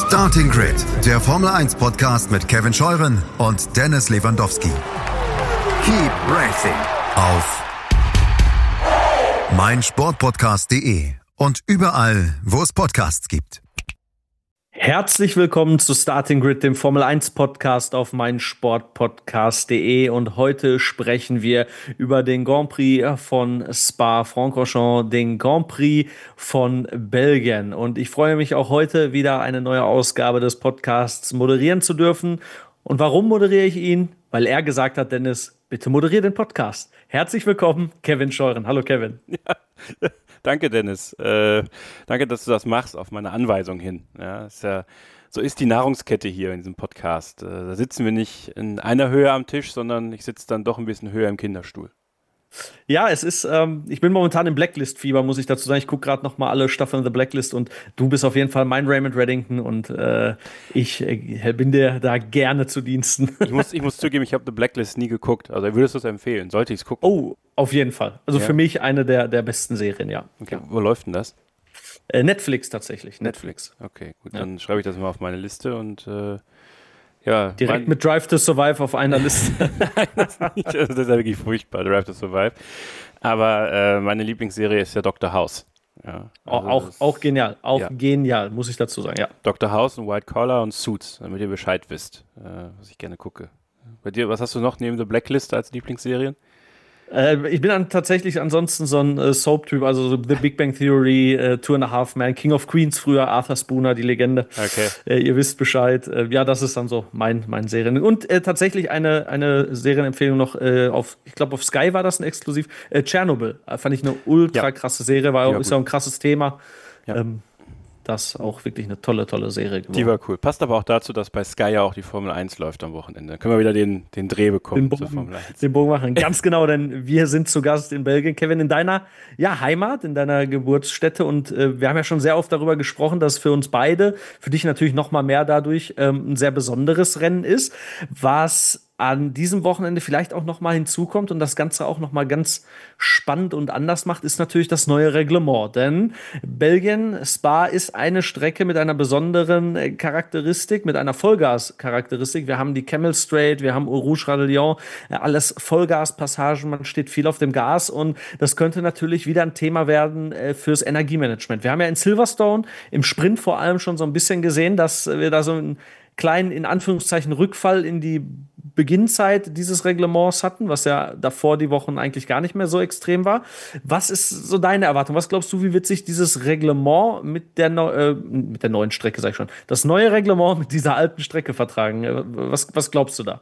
Starting Grid, der Formel 1 Podcast mit Kevin Scheuren und Dennis Lewandowski. Keep racing auf meinsportpodcast.de und überall, wo es Podcasts gibt. Herzlich willkommen zu Starting Grid, dem Formel 1 Podcast auf meinsportpodcast.de, und heute sprechen wir über den Grand Prix von Spa-Francorchamps, den Grand Prix von Belgien, und ich freue mich auch heute wieder eine neue Ausgabe des Podcasts moderieren zu dürfen. Und warum moderiere ich ihn? Weil er gesagt hat, Dennis, bitte moderiere den Podcast. Herzlich willkommen, Kevin Scheuren. Hallo Kevin. Ja. Danke, Dennis. Danke, dass du das machst, auf meine Anweisung hin. Ja, so ist die Nahrungskette hier in diesem Podcast. Da sitzen wir nicht in einer Höhe am Tisch, sondern ich sitze dann doch ein bisschen höher im Kinderstuhl. Ja, es ist, ich bin momentan im Blacklist-Fieber, muss ich dazu sagen. Ich gucke gerade noch mal alle Staffeln The Blacklist, und du bist auf jeden Fall mein Raymond Reddington, und ich bin dir da gerne zu Diensten. Ich muss zugeben, ich habe The Blacklist nie geguckt. Also würdest du es empfehlen? Sollte ich es gucken? Oh, auf jeden Fall. Also für mich eine der besten Serien, ja. Okay. Ja. Wo läuft denn das? Netflix tatsächlich. Netflix. Okay, gut. Ja. Dann schreibe ich das mal auf meine Liste und ja. Direkt mit Drive to Survive auf einer Liste. Nein, das nicht. Also das ist ja wirklich furchtbar, Drive to Survive. Aber meine Lieblingsserie ist ja Dr. House. Ja, also auch genial. Genial, muss ich dazu sagen, ja. Dr. House und White Collar und Suits, damit ihr Bescheid wisst, was ich gerne gucke. Bei dir, was hast du noch neben The Blacklist als Lieblingsserien? Ich bin dann tatsächlich ansonsten so ein Soap-Typ, also so The Big Bang Theory, Two and a Half Men, King of Queens früher, Arthur Spooner, die Legende. Okay. Ihr wisst Bescheid. Ja, das ist dann so mein Serien. Und tatsächlich eine Serienempfehlung noch ich glaube auf Sky war das ein Exklusiv. Tschernobyl, fand ich eine ultra krasse Serie, ist ja ein krasses Thema. Ja. Das auch wirklich eine tolle Serie geworden. Die war cool. Passt aber auch dazu, dass bei Sky ja auch die Formel 1 läuft am Wochenende. Dann können wir wieder den Dreh bekommen zur Formel 1. Den Bogen machen. Ganz genau, denn wir sind zu Gast in Belgien. Kevin, in deiner Heimat, in deiner Geburtsstätte. Und wir haben ja schon sehr oft darüber gesprochen, dass für uns beide, für dich natürlich noch mal mehr dadurch, ein sehr besonderes Rennen ist, was an diesem Wochenende vielleicht auch noch mal hinzukommt und das Ganze auch noch mal ganz spannend und anders macht, ist natürlich das neue Reglement. Denn Belgien, Spa, ist eine Strecke mit einer besonderen Charakteristik, mit einer Vollgas-Charakteristik. Wir haben die Camel Straight, wir haben Eau Rouge Radillon, alles Vollgaspassagen, man steht viel auf dem Gas, und das könnte natürlich wieder ein Thema werden fürs Energiemanagement. Wir haben ja in Silverstone im Sprint vor allem schon so ein bisschen gesehen, dass wir da so einen kleinen, in Anführungszeichen, Rückfall in die Beginnzeit dieses Reglements hatten, was ja davor die Wochen eigentlich gar nicht mehr so extrem war. Was ist so deine Erwartung? Was glaubst du, wie wird sich dieses Reglement mit der neuen Strecke, sag ich schon, das neue Reglement mit dieser alten Strecke vertragen? Was glaubst du da?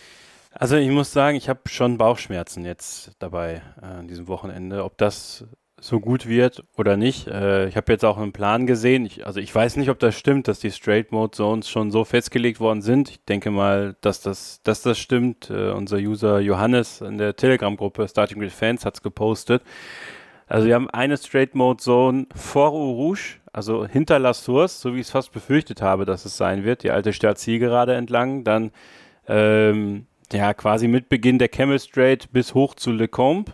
Also ich muss sagen, ich habe schon Bauchschmerzen jetzt dabei an diesem Wochenende, ob das so gut wird oder nicht. Ich habe jetzt auch einen Plan gesehen. Ich weiß nicht, ob das stimmt, dass die Straight Mode Zones schon so festgelegt worden sind. Ich denke mal, dass das stimmt. Unser User Johannes in der Telegram-Gruppe Starting Grid Fans hat es gepostet. Also wir haben eine Straight Mode Zone vor Eau Rouge, also hinter La Source, so wie ich es fast befürchtet habe, dass es sein wird, die alte Start-Zielgerade entlang. Dann quasi mit Beginn der Camel Straight bis hoch zu Le Combe.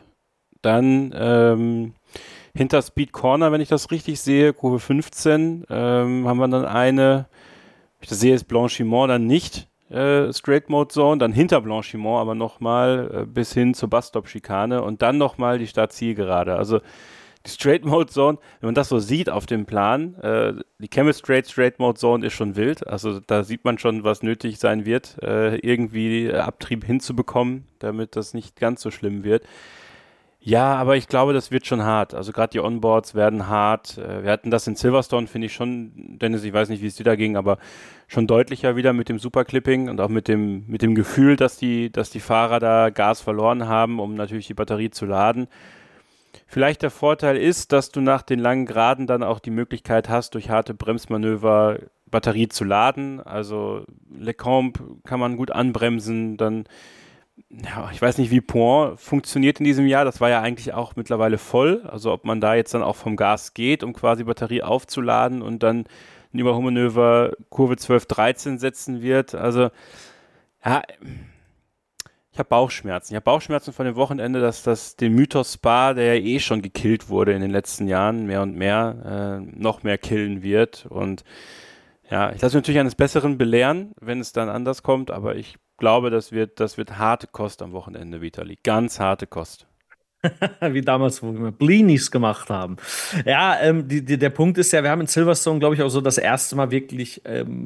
Dann hinter Speed Corner, wenn ich das richtig sehe, Kurve 15, haben wir dann eine, wenn ich das sehe, ist Blanchiment dann nicht Straight Mode Zone, dann hinter Blanchiment aber nochmal bis hin zur Busstop-Schikane und dann nochmal die Start-Zielgerade. Also die Straight Mode Zone, wenn man das so sieht auf dem Plan, die Camel Straight Mode Zone ist schon wild, also da sieht man schon, was nötig sein wird, irgendwie Abtrieb hinzubekommen, damit das nicht ganz so schlimm wird. Ja, aber ich glaube, das wird schon hart. Also gerade die Onboards werden hart. Wir hatten das in Silverstone, finde ich schon, Dennis, ich weiß nicht, wie es dir da ging, aber schon deutlicher wieder mit dem Superclipping und auch mit dem Gefühl, dass die Fahrer da Gas verloren haben, um natürlich die Batterie zu laden. Vielleicht der Vorteil ist, dass du nach den langen Geraden dann auch die Möglichkeit hast, durch harte Bremsmanöver Batterie zu laden. Also Le Combe kann man gut anbremsen, dann ich weiß nicht, wie Point funktioniert in diesem Jahr. Das war ja eigentlich auch mittlerweile voll. Also ob man da jetzt dann auch vom Gas geht, um quasi Batterie aufzuladen und dann ein Überholmanöver Kurve 12, 13 setzen wird. Also ja, ich habe Bauchschmerzen. Ich habe Bauchschmerzen von dem Wochenende, dass das den Mythos Spa, der ja eh schon gekillt wurde in den letzten Jahren, mehr und mehr, noch mehr killen wird. Und Ja, ich lasse mich natürlich eines Besseren belehren, wenn es dann anders kommt, aber ich glaube, das wird harte Kost am Wochenende, Vitali. Ganz harte Kost. Wie damals, wo wir Blinis gemacht haben. Ja, der Punkt ist ja, wir haben in Silverstone, glaube ich, auch so das erste Mal wirklich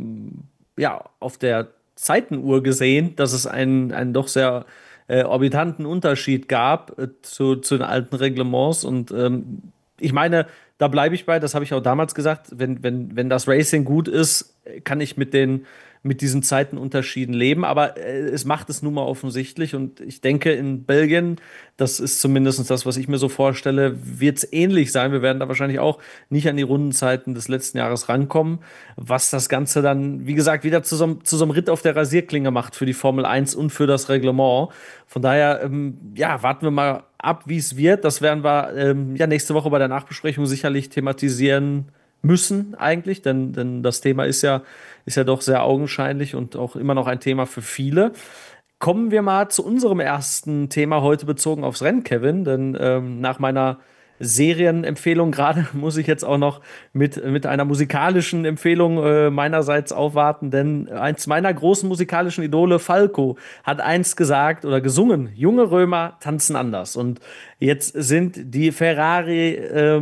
ja, auf der Zeitenuhr gesehen, dass es einen doch sehr orbitanten Unterschied gab zu den alten Reglements. Und ich meine, da bleibe ich bei, das habe ich auch damals gesagt, wenn das Racing gut ist, kann ich mit diesen Zeitenunterschieden leben, aber es macht es nun mal offensichtlich und ich denke in Belgien, das ist zumindest das, was ich mir so vorstelle, wird es ähnlich sein. Wir werden da wahrscheinlich auch nicht an die Rundenzeiten des letzten Jahres rankommen, was das Ganze dann, wie gesagt, wieder zu so einem Ritt auf der Rasierklinge macht für die Formel 1 und für das Reglement. Von daher, ja, warten wir mal ab, wie es wird. Das werden wir ja nächste Woche bei der Nachbesprechung sicherlich thematisieren müssen eigentlich, denn das Thema ist ja doch sehr augenscheinlich und auch immer noch ein Thema für viele. Kommen wir mal zu unserem ersten Thema heute bezogen aufs Rennen, Kevin, denn nach meiner Serienempfehlung gerade muss ich jetzt auch noch mit einer musikalischen Empfehlung meinerseits aufwarten, denn eins meiner großen musikalischen Idole, Falco, hat eins gesagt oder gesungen: Junge Römer tanzen anders. Und jetzt sind die Ferrari,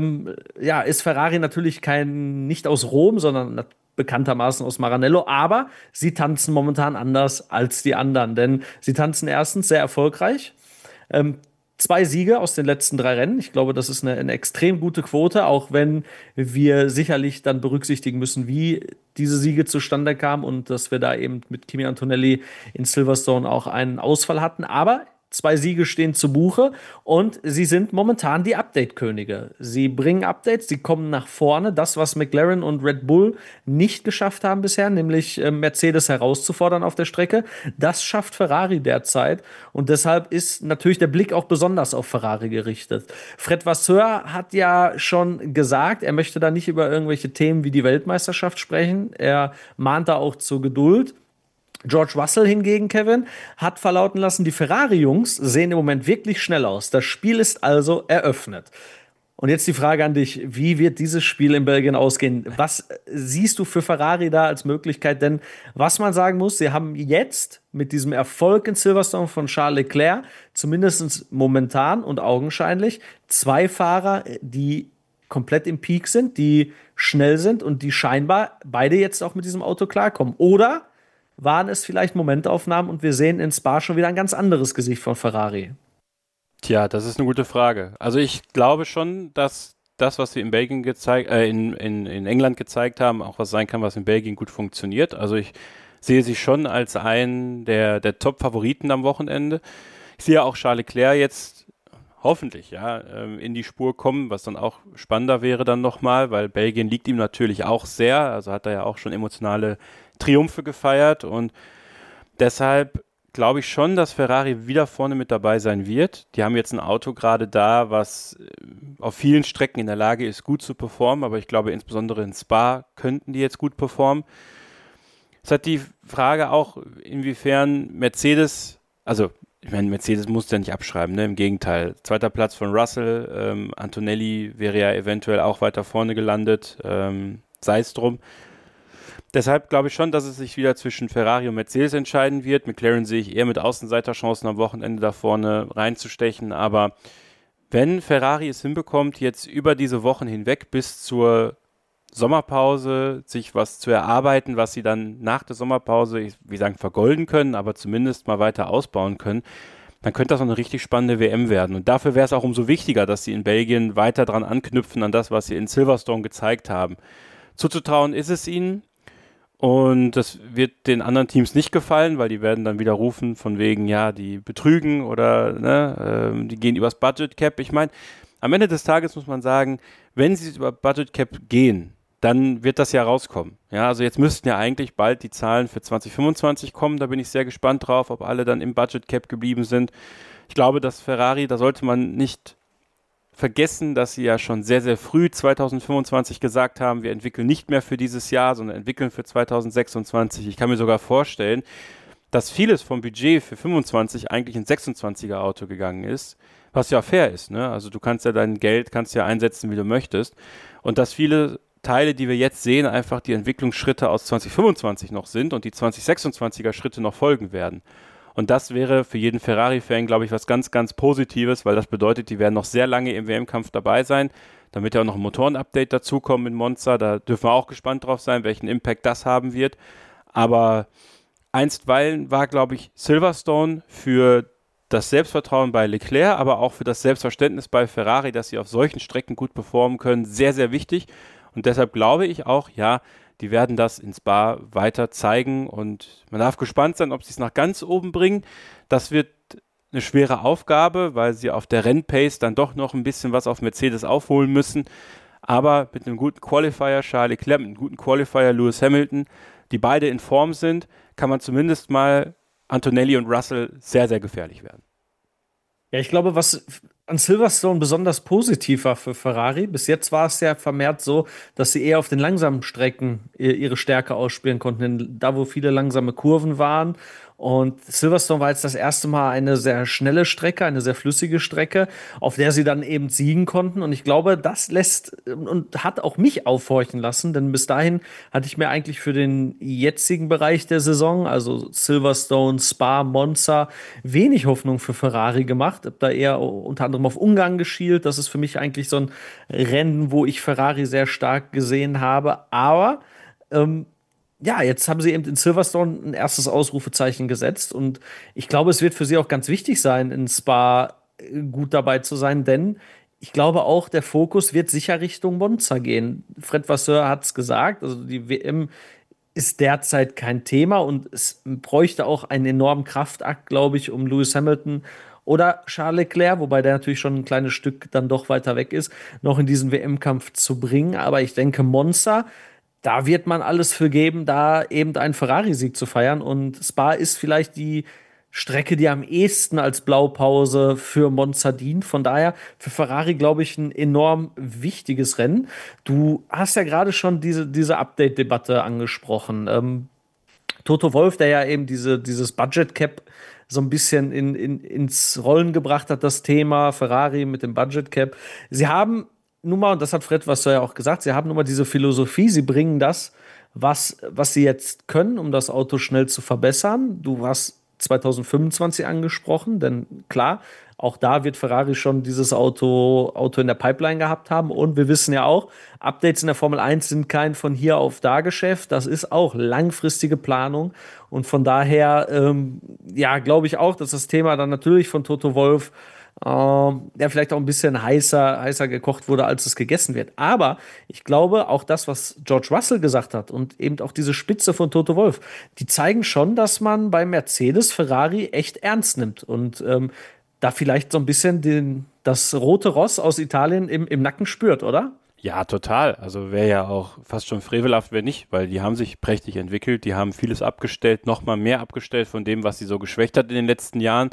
ja, ist Ferrari natürlich nicht aus Rom, sondern bekanntermaßen aus Maranello, aber sie tanzen momentan anders als die anderen, denn sie tanzen erstens sehr erfolgreich. Ähm, 2 Siege aus den letzten 3 Rennen. Ich glaube, das ist eine extrem gute Quote, auch wenn wir sicherlich dann berücksichtigen müssen, wie diese Siege zustande kamen und dass wir da eben mit Kimi Antonelli in Silverstone auch einen Ausfall hatten. Aber 2 Siege stehen zu Buche und sie sind momentan die Update-Könige. Sie bringen Updates, sie kommen nach vorne. Das, was McLaren und Red Bull nicht geschafft haben bisher, nämlich Mercedes herauszufordern auf der Strecke, das schafft Ferrari derzeit. Und deshalb ist natürlich der Blick auch besonders auf Ferrari gerichtet. Fred Vasseur hat ja schon gesagt, er möchte da nicht über irgendwelche Themen wie die Weltmeisterschaft sprechen. Er mahnt da auch zur Geduld. George Russell hingegen, Kevin, hat verlauten lassen, die Ferrari-Jungs sehen im Moment wirklich schnell aus. Das Spiel ist also eröffnet. Und jetzt die Frage an dich: Wie wird dieses Spiel in Belgien ausgehen? Was siehst du für Ferrari da als Möglichkeit? Denn was man sagen muss, sie haben jetzt mit diesem Erfolg in Silverstone von Charles Leclerc, zumindest momentan und augenscheinlich, 2 Fahrer, die komplett im Peak sind, die schnell sind und die scheinbar beide jetzt auch mit diesem Auto klarkommen. Oder waren es vielleicht Momentaufnahmen und wir sehen in Spa schon wieder ein ganz anderes Gesicht von Ferrari? Tja, das ist eine gute Frage. Also ich glaube schon, dass das, was sie in Belgien in England gezeigt haben, auch was sein kann, was in Belgien gut funktioniert. Also ich sehe sie schon als einen der Top-Favoriten am Wochenende. Ich sehe auch Charles Leclerc jetzt hoffentlich in die Spur kommen, was dann auch spannender wäre dann nochmal, weil Belgien liegt ihm natürlich auch sehr, also hat er ja auch schon emotionale Triumphe gefeiert und deshalb glaube ich schon, dass Ferrari wieder vorne mit dabei sein wird. Die haben jetzt ein Auto gerade da, was auf vielen Strecken in der Lage ist, gut zu performen, aber ich glaube insbesondere in Spa könnten die jetzt gut performen. Es hat die Frage auch, inwiefern Mercedes, also ich meine, Mercedes muss ja nicht abschreiben, ne? Im Gegenteil. 2. Platz von Russell, Antonelli wäre ja eventuell auch weiter vorne gelandet, sei es drum. Deshalb glaube ich schon, dass es sich wieder zwischen Ferrari und Mercedes entscheiden wird. McLaren sehe ich eher mit Außenseiterchancen am Wochenende da vorne reinzustechen. Aber wenn Ferrari es hinbekommt, jetzt über diese Wochen hinweg bis zur Sommerpause sich was zu erarbeiten, was sie dann nach der Sommerpause, ich will sagen, vergolden können, aber zumindest mal weiter ausbauen können, dann könnte das noch eine richtig spannende WM werden. Und dafür wäre es auch umso wichtiger, dass sie in Belgien weiter dran anknüpfen an das, was sie in Silverstone gezeigt haben. Zuzutrauen ist es ihnen. Und das wird den anderen Teams nicht gefallen, weil die werden dann wieder rufen von wegen, ja, die betrügen oder die gehen übers Budget Cap. Ich meine, am Ende des Tages muss man sagen, wenn sie über Budget Cap gehen, dann wird das ja rauskommen. Ja, also jetzt müssten ja eigentlich bald die Zahlen für 2025 kommen. Da bin ich sehr gespannt drauf, ob alle dann im Budget Cap geblieben sind. Ich glaube, dass Ferrari, da sollte man nicht vergessen, dass sie ja schon sehr, sehr früh 2025 gesagt haben, wir entwickeln nicht mehr für dieses Jahr, sondern entwickeln für 2026. Ich kann mir sogar vorstellen, dass vieles vom Budget für 25 eigentlich ins 26er Auto gegangen ist, was ja fair ist, ne? Also du kannst ja dein Geld, kannst ja einsetzen, wie du möchtest. Und dass viele Teile, die wir jetzt sehen, einfach die Entwicklungsschritte aus 2025 noch sind und die 2026er Schritte noch folgen werden. Und das wäre für jeden Ferrari-Fan, glaube ich, was ganz, ganz Positives, weil das bedeutet, die werden noch sehr lange im WM-Kampf dabei sein. Dann wird ja auch noch ein Motoren-Update dazukommen in Monza. Da dürfen wir auch gespannt drauf sein, welchen Impact das haben wird. Aber einstweilen war, glaube ich, Silverstone für das Selbstvertrauen bei Leclerc, aber auch für das Selbstverständnis bei Ferrari, dass sie auf solchen Strecken gut performen können, sehr, sehr wichtig. Und deshalb glaube ich auch, ja, die werden das in Spa weiter zeigen und man darf gespannt sein, ob sie es nach ganz oben bringen. Das wird eine schwere Aufgabe, weil sie auf der Rennpace dann doch noch ein bisschen was auf Mercedes aufholen müssen. Aber mit einem guten Qualifier, Charles Leclerc, mit einem guten Qualifier, Lewis Hamilton, die beide in Form sind, kann man zumindest mal Antonelli und Russell sehr, sehr gefährlich werden. Ja, ich glaube, was an Silverstone besonders positiv war für Ferrari, bis jetzt war es ja vermehrt so, dass sie eher auf den langsamen Strecken ihre Stärke ausspielen konnten, da wo viele langsame Kurven waren. Und Silverstone war jetzt das erste Mal eine sehr schnelle Strecke, eine sehr flüssige Strecke, auf der sie dann eben siegen konnten. Und ich glaube, das lässt und hat auch mich aufhorchen lassen, denn bis dahin hatte ich mir eigentlich für den jetzigen Bereich der Saison, also Silverstone, Spa, Monza, wenig Hoffnung für Ferrari gemacht. Hab da eher unter anderem auf Ungarn geschielt. Das ist für mich eigentlich so ein Rennen, wo ich Ferrari sehr stark gesehen habe. Aber ja, jetzt haben sie eben in Silverstone ein erstes Ausrufezeichen gesetzt und ich glaube, es wird für sie auch ganz wichtig sein, in Spa gut dabei zu sein, denn ich glaube auch, der Fokus wird sicher Richtung Monza gehen. Fred Vasseur hat es gesagt, also die WM ist derzeit kein Thema und es bräuchte auch einen enormen Kraftakt, glaube ich, um Lewis Hamilton oder Charles Leclerc, wobei der natürlich schon ein kleines Stück dann doch weiter weg ist, noch in diesen WM-Kampf zu bringen. Aber ich denke, Monza, da wird man alles für geben, da eben einen Ferrari-Sieg zu feiern. Und Spa ist vielleicht die Strecke, die am ehesten als Blaupause für Monza dient. Von daher für Ferrari, glaube ich, ein enorm wichtiges Rennen. Du hast ja gerade schon diese Update-Debatte angesprochen. Toto Wolff, der ja eben dieses Budget Cap so ein bisschen ins Rollen gebracht hat, das Thema Ferrari mit dem Budget Cap. Sie haben nun mal, und das hat Fred Vasseur ja auch gesagt, sie haben nun mal diese Philosophie, sie bringen das, was sie jetzt können, um das Auto schnell zu verbessern. Du hast 2025 angesprochen, denn klar, auch da wird Ferrari schon dieses Auto in der Pipeline gehabt haben. Und wir wissen ja auch, Updates in der Formel 1 sind kein von hier auf da Geschäft. Das ist auch langfristige Planung. Und von daher, ja, glaube ich auch, dass das Thema dann natürlich von Toto Wolff der vielleicht auch ein bisschen heißer gekocht wurde, als es gegessen wird. Aber ich glaube, auch das, was George Russell gesagt hat und eben auch diese Spitze von Toto Wolff, die zeigen schon, dass man bei Mercedes Ferrari echt ernst nimmt und da vielleicht so ein bisschen das rote Ross aus Italien im Nacken spürt, oder? Ja, total. Also wäre ja auch fast schon frevelhaft, wenn nicht, weil die haben sich prächtig entwickelt, die haben vieles abgestellt, nochmal mehr abgestellt von dem, was sie so geschwächt hat in den letzten Jahren.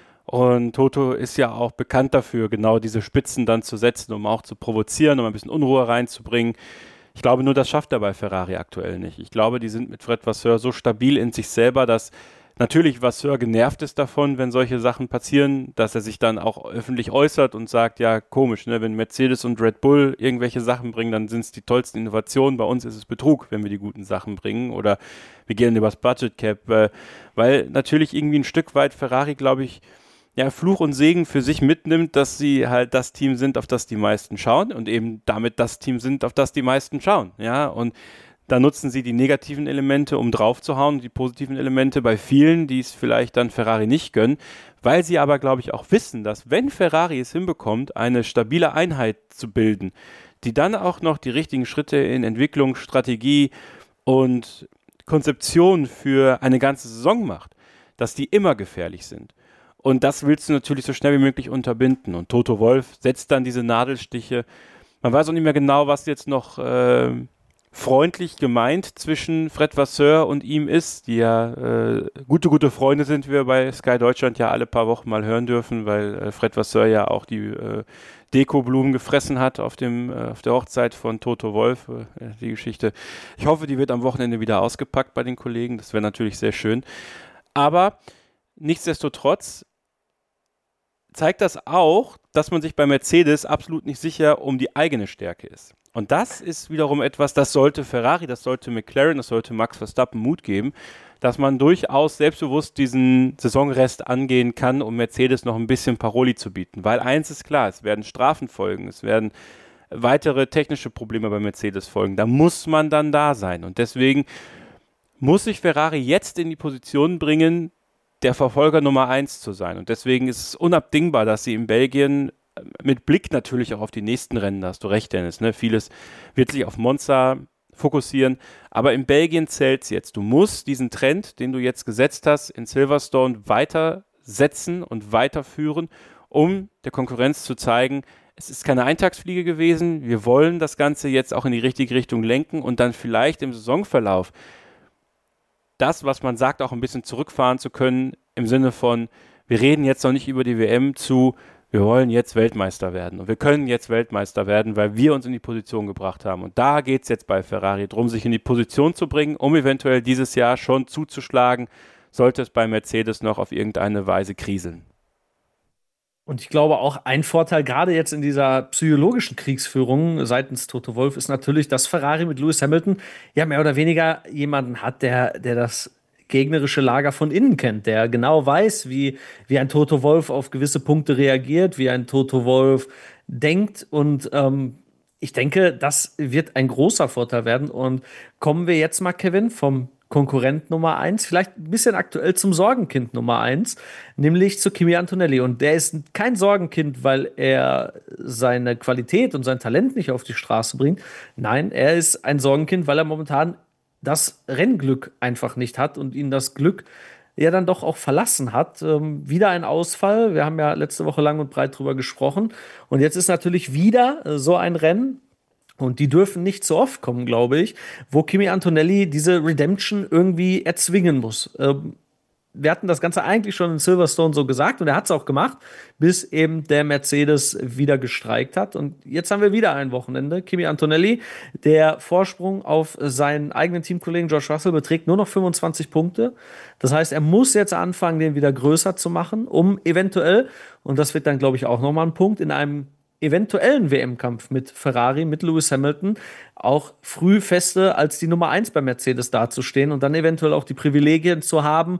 Und Toto ist ja auch bekannt dafür, genau diese Spitzen dann zu setzen, um auch zu provozieren, um ein bisschen Unruhe reinzubringen. Ich glaube nur, das schafft er bei Ferrari aktuell nicht. Ich glaube, die sind mit Fred Vasseur so stabil in sich selber, dass natürlich Vasseur genervt ist davon, wenn solche Sachen passieren, dass er sich dann auch öffentlich äußert und sagt, ja, komisch, ne, wenn Mercedes und Red Bull irgendwelche Sachen bringen, dann sind es die tollsten Innovationen. Bei uns ist es Betrug, wenn wir die guten Sachen bringen oder wir gehen übers Budget Cap, weil natürlich irgendwie ein Stück weit Ferrari, glaube ich, ja, Fluch und Segen für sich mitnimmt, dass sie halt das Team sind, auf das die meisten schauen und eben damit das Team sind, auf das die meisten schauen, ja, und da nutzen sie die negativen Elemente, um draufzuhauen, und die positiven Elemente bei vielen, die es vielleicht dann Ferrari nicht gönnen, weil sie aber, glaube ich, auch wissen, dass wenn Ferrari es hinbekommt, eine stabile Einheit zu bilden, die dann auch noch die richtigen Schritte in Entwicklung, Strategie und Konzeption für eine ganze Saison macht, dass die immer gefährlich sind. Und das willst du natürlich so schnell wie möglich unterbinden. Und Toto Wolff setzt dann diese Nadelstiche. Man weiß auch nicht mehr genau, was jetzt noch freundlich gemeint zwischen Fred Vasseur und ihm ist, die ja gute Freunde sind, wie wir bei Sky Deutschland ja alle paar Wochen mal hören dürfen, weil Fred Vasseur ja auch die Dekoblumen gefressen hat auf der Hochzeit von Toto Wolff, die Geschichte. Ich hoffe, die wird am Wochenende wieder ausgepackt bei den Kollegen. Das wäre natürlich sehr schön. Aber nichtsdestotrotz zeigt das auch, dass man sich bei Mercedes absolut nicht sicher um die eigene Stärke ist. Und das ist wiederum etwas, das sollte Ferrari, das sollte McLaren, das sollte Max Verstappen Mut geben, dass man durchaus selbstbewusst diesen Saisonrest angehen kann, um Mercedes noch ein bisschen Paroli zu bieten. Weil eins ist klar, es werden Strafen folgen, es werden weitere technische Probleme bei Mercedes folgen. Da muss man dann da sein. Und deswegen muss sich Ferrari jetzt in die Position bringen, der Verfolger Nummer 1 zu sein. Und deswegen ist es unabdingbar, dass sie in Belgien mit Blick natürlich auch auf die nächsten Rennen, da hast du recht, Dennis, ne? Vieles wird sich auf Monza fokussieren, aber in Belgien zählt es jetzt. Du musst diesen Trend, den du jetzt gesetzt hast, in Silverstone weitersetzen und weiterführen, um der Konkurrenz zu zeigen, es ist keine Eintagsfliege gewesen, wir wollen das Ganze jetzt auch in die richtige Richtung lenken und dann vielleicht im Saisonverlauf das, was man sagt, auch ein bisschen zurückfahren zu können, im Sinne von, wir reden jetzt noch nicht über die WM wir wollen jetzt Weltmeister werden und wir können jetzt Weltmeister werden, weil wir uns in die Position gebracht haben. Und da geht es jetzt bei Ferrari darum, sich in die Position zu bringen, um eventuell dieses Jahr schon zuzuschlagen, sollte es bei Mercedes noch auf irgendeine Weise kriseln. Und ich glaube auch, ein Vorteil gerade jetzt in dieser psychologischen Kriegsführung seitens Toto Wolff ist natürlich, dass Ferrari mit Lewis Hamilton ja mehr oder weniger jemanden hat, der das gegnerische Lager von innen kennt, der genau weiß, wie ein Toto Wolff auf gewisse Punkte reagiert, wie ein Toto Wolff denkt. Und ich denke, das wird ein großer Vorteil werden. Und kommen wir jetzt mal, Kevin, vom Konkurrent Nummer 1, vielleicht ein bisschen aktuell zum Sorgenkind Nummer 1, nämlich zu Kimi Antonelli. Und der ist kein Sorgenkind, weil er seine Qualität und sein Talent nicht auf die Straße bringt. Nein, er ist ein Sorgenkind, weil er momentan das Rennglück einfach nicht hat und ihn das Glück ja dann doch auch verlassen hat. Wieder ein Ausfall. Wir haben ja letzte Woche lang und breit drüber gesprochen. Und jetzt ist natürlich wieder so ein Rennen, und die dürfen nicht so oft kommen, glaube ich, wo Kimi Antonelli diese Redemption irgendwie erzwingen muss. Wir hatten das Ganze eigentlich schon in Silverstone so gesagt und er hat es auch gemacht, bis eben der Mercedes wieder gestreikt hat. Und jetzt haben wir wieder ein Wochenende. Kimi Antonelli, der Vorsprung auf seinen eigenen Teamkollegen George Russell beträgt nur noch 25 Punkte. Das heißt, er muss jetzt anfangen, den wieder größer zu machen, um eventuell, und das wird dann, glaube ich, auch nochmal ein Punkt, in einem eventuellen WM-Kampf mit Ferrari, mit Lewis Hamilton, auch früh feste als die Nummer 1 bei Mercedes dazustehen und dann eventuell auch die Privilegien zu haben,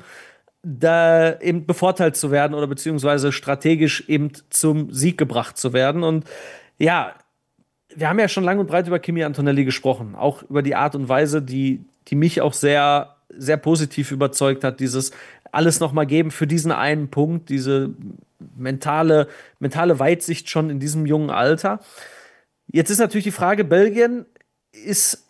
da eben bevorteilt zu werden oder beziehungsweise strategisch eben zum Sieg gebracht zu werden. Und ja, wir haben ja schon lang und breit über Kimi Antonelli gesprochen, auch über die Art und Weise, die mich auch sehr, sehr positiv überzeugt hat, dieses alles nochmal geben für diesen einen Punkt, diese mentale Weitsicht schon in diesem jungen Alter. Jetzt ist natürlich die Frage, Belgien ist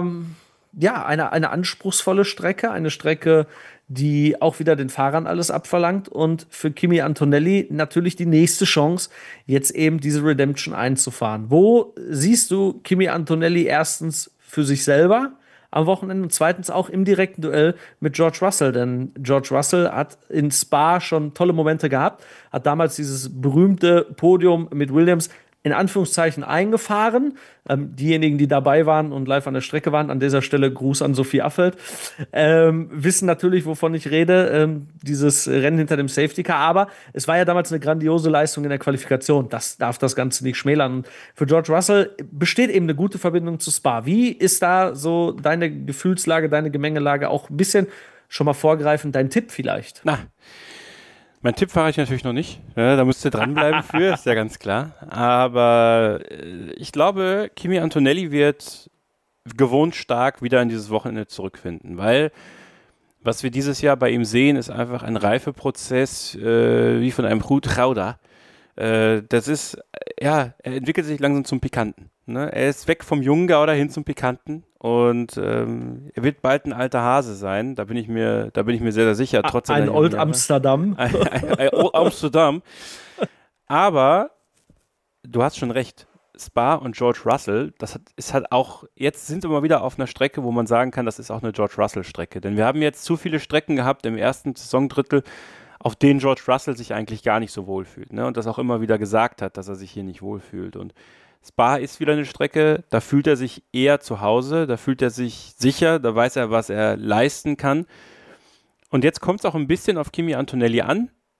eine anspruchsvolle Strecke, eine Strecke, die auch wieder den Fahrern alles abverlangt und für Kimi Antonelli natürlich die nächste Chance, jetzt eben diese Redemption einzufahren. Wo siehst du Kimi Antonelli erstens für sich selber am Wochenende und zweitens auch im direkten Duell mit George Russell, denn George Russell hat in Spa schon tolle Momente gehabt, hat damals dieses berühmte Podium mit Williams in Anführungszeichen eingefahren. Diejenigen, die dabei waren und live an der Strecke waren, an dieser Stelle Gruß an Sophie Affelt, wissen natürlich, wovon ich rede, dieses Rennen hinter dem Safety Car, aber es war ja damals eine grandiose Leistung in der Qualifikation, das darf das Ganze nicht schmälern. Und für George Russell besteht eben eine gute Verbindung zu Spa. Wie ist da so deine Gefühlslage, deine Gemengelage, auch ein bisschen schon mal vorgreifend, dein Tipp vielleicht? Mein Tipp verrate ich natürlich noch nicht. Ja, da müsst ihr dranbleiben für, ist ja ganz klar. Aber ich glaube, Kimi Antonelli wird gewohnt stark wieder in dieses Wochenende zurückfinden, weil was wir dieses Jahr bei ihm sehen, ist einfach ein Reifeprozess wie von einem Ruud Gouda. Das ist, er entwickelt sich langsam zum Pikanten. Ne? Er ist weg vom jungen Gouda hin zum Pikanten und er wird bald ein alter Hase sein. Da bin ich mir sehr, sehr sicher. Trotz ein Old Amsterdam. Ein Old Amsterdam. Aber du hast schon recht. Spa und George Russell, ist halt auch, jetzt sind wir mal wieder auf einer Strecke, wo man sagen kann, das ist auch eine George Russell-Strecke. Denn wir haben jetzt zu viele Strecken gehabt im ersten Saisondrittel, auf denen George Russell sich eigentlich gar nicht so wohlfühlt, ne? Und das auch immer wieder gesagt hat, dass er sich hier nicht wohlfühlt. Und Spa ist wieder eine Strecke, da fühlt er sich eher zu Hause, da fühlt er sich sicher, da weiß er, was er leisten kann. Und jetzt kommt es auch ein bisschen auf Kimi Antonelli an.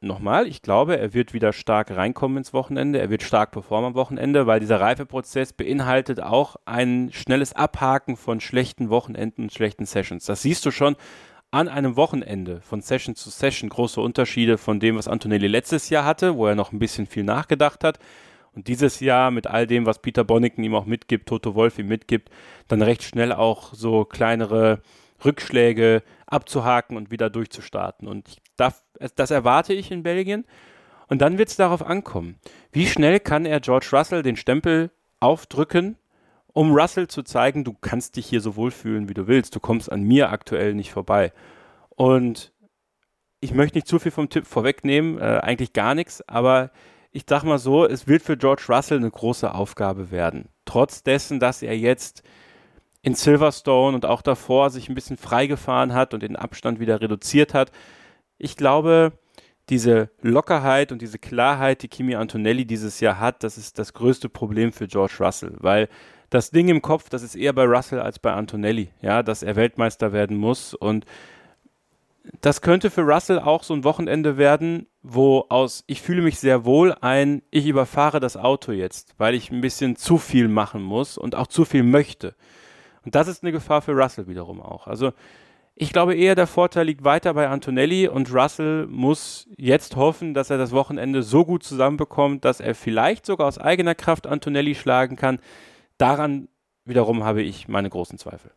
nochmal, ich glaube, er wird wieder stark reinkommen ins Wochenende, er wird stark performen am Wochenende, weil dieser Reifeprozess beinhaltet auch ein schnelles Abhaken von schlechten Wochenenden und schlechten Sessions. Das siehst du schon an einem Wochenende von Session zu Session, große Unterschiede von dem, was Antonelli letztes Jahr hatte, wo er noch ein bisschen viel nachgedacht hat. Und dieses Jahr mit all dem, was Peter Bonnicken ihm auch mitgibt, Toto Wolff ihm mitgibt, dann recht schnell auch so kleinere Rückschläge abzuhaken und wieder durchzustarten. Und das erwarte ich in Belgien. Und dann wird es darauf ankommen, wie schnell kann er George Russell den Stempel aufdrücken, um Russell zu zeigen, du kannst dich hier so wohlfühlen, wie du willst. Du kommst an mir aktuell nicht vorbei. Und ich möchte nicht zu viel vom Tipp vorwegnehmen, eigentlich gar nichts, aber ich sag mal so, es wird für George Russell eine große Aufgabe werden. Trotz dessen, dass er jetzt in Silverstone und auch davor sich ein bisschen freigefahren hat und den Abstand wieder reduziert hat. Ich glaube, diese Lockerheit und diese Klarheit, die Kimi Antonelli dieses Jahr hat, das ist das größte Problem für George Russell, weil das Ding im Kopf, das ist eher bei Russell als bei Antonelli, ja, dass er Weltmeister werden muss, und das könnte für Russell auch so ein Wochenende werden, wo aus ich fühle mich sehr wohl ich überfahre das Auto jetzt, weil ich ein bisschen zu viel machen muss und auch zu viel möchte. Und das ist eine Gefahr für Russell wiederum auch. Also ich glaube eher, der Vorteil liegt weiter bei Antonelli, und Russell muss jetzt hoffen, dass er das Wochenende so gut zusammenbekommt, dass er vielleicht sogar aus eigener Kraft Antonelli schlagen kann. Daran wiederum habe ich meine großen Zweifel.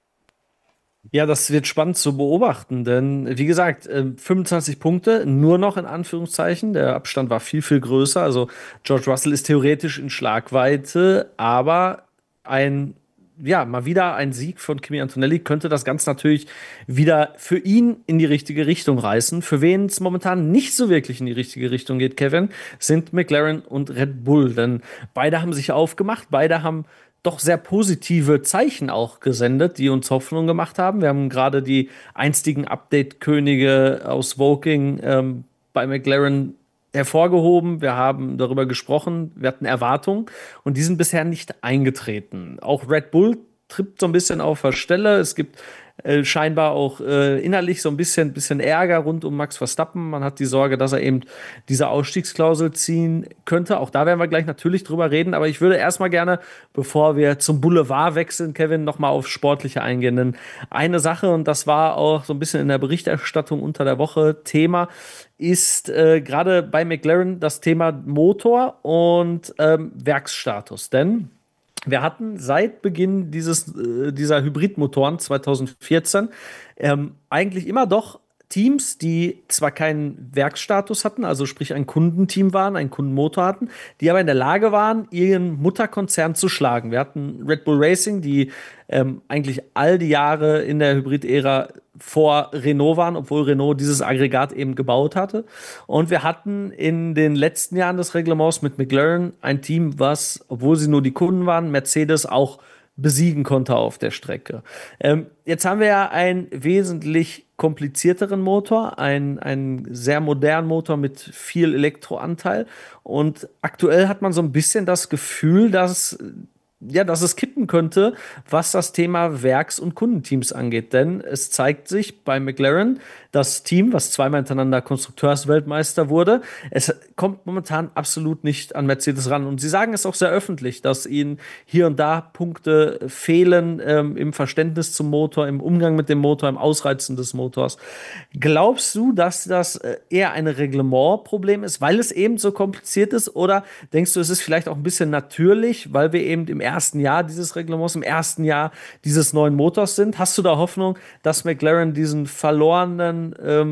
Ja, das wird spannend zu beobachten, denn wie gesagt, 25 Punkte, nur noch in Anführungszeichen. Der Abstand war viel, viel größer. Also George Russell ist theoretisch in Schlagweite, aber mal wieder ein Sieg von Kimi Antonelli könnte das Ganze natürlich wieder für ihn in die richtige Richtung reißen. Für wen es momentan nicht so wirklich in die richtige Richtung geht, Kevin, sind McLaren und Red Bull. Denn beide haben sich aufgemacht, beide haben doch sehr positive Zeichen auch gesendet, die uns Hoffnung gemacht haben. Wir haben gerade die einstigen Update-Könige aus Woking bei McLaren hervorgehoben. Wir haben darüber gesprochen, wir hatten Erwartungen und die sind bisher nicht eingetreten. Auch Red Bull trippt so ein bisschen auf der Stelle. Es gibt scheinbar auch innerlich so ein bisschen Ärger rund um Max Verstappen. Man hat die Sorge, dass er eben diese Ausstiegsklausel ziehen könnte. Auch da werden wir gleich natürlich drüber reden. Aber ich würde erstmal gerne, bevor wir zum Boulevard wechseln, Kevin, nochmal auf Sportliche eingehen. Denn eine Sache, und das war auch so ein bisschen in der Berichterstattung unter der Woche Thema, ist gerade bei McLaren das Thema Motor und Werksstatus. Denn wir hatten seit Beginn dieser Hybridmotoren 2014 eigentlich immer doch Teams, die zwar keinen Werksstatus hatten, also sprich ein Kundenteam waren, einen Kundenmotor hatten, die aber in der Lage waren, ihren Mutterkonzern zu schlagen. Wir hatten Red Bull Racing, die eigentlich all die Jahre in der Hybrid-Ära vor Renault waren, obwohl Renault dieses Aggregat eben gebaut hatte. Und wir hatten in den letzten Jahren des Reglements mit McLaren ein Team, was, obwohl sie nur die Kunden waren, Mercedes auch besiegen konnte auf der Strecke. Jetzt haben wir ja einen wesentlich komplizierteren Motor, einen sehr modernen Motor mit viel Elektroanteil. Und aktuell hat man so ein bisschen das Gefühl, dass es kippen könnte, was das Thema Werks- und Kundenteams angeht. Denn es zeigt sich bei McLaren, das Team, was zweimal hintereinander Konstrukteursweltmeister wurde, es kommt momentan absolut nicht an Mercedes ran. Und sie sagen es auch sehr öffentlich, dass ihnen hier und da Punkte fehlen im Verständnis zum Motor, im Umgang mit dem Motor, im Ausreizen des Motors. Glaubst du, dass das eher ein Reglementproblem ist, weil es eben so kompliziert ist? Oder denkst du, es ist vielleicht auch ein bisschen natürlich, weil wir eben im ersten Jahr dieses Reglements, im ersten Jahr dieses neuen Motors sind? Hast du da Hoffnung, dass McLaren diesen verlorenen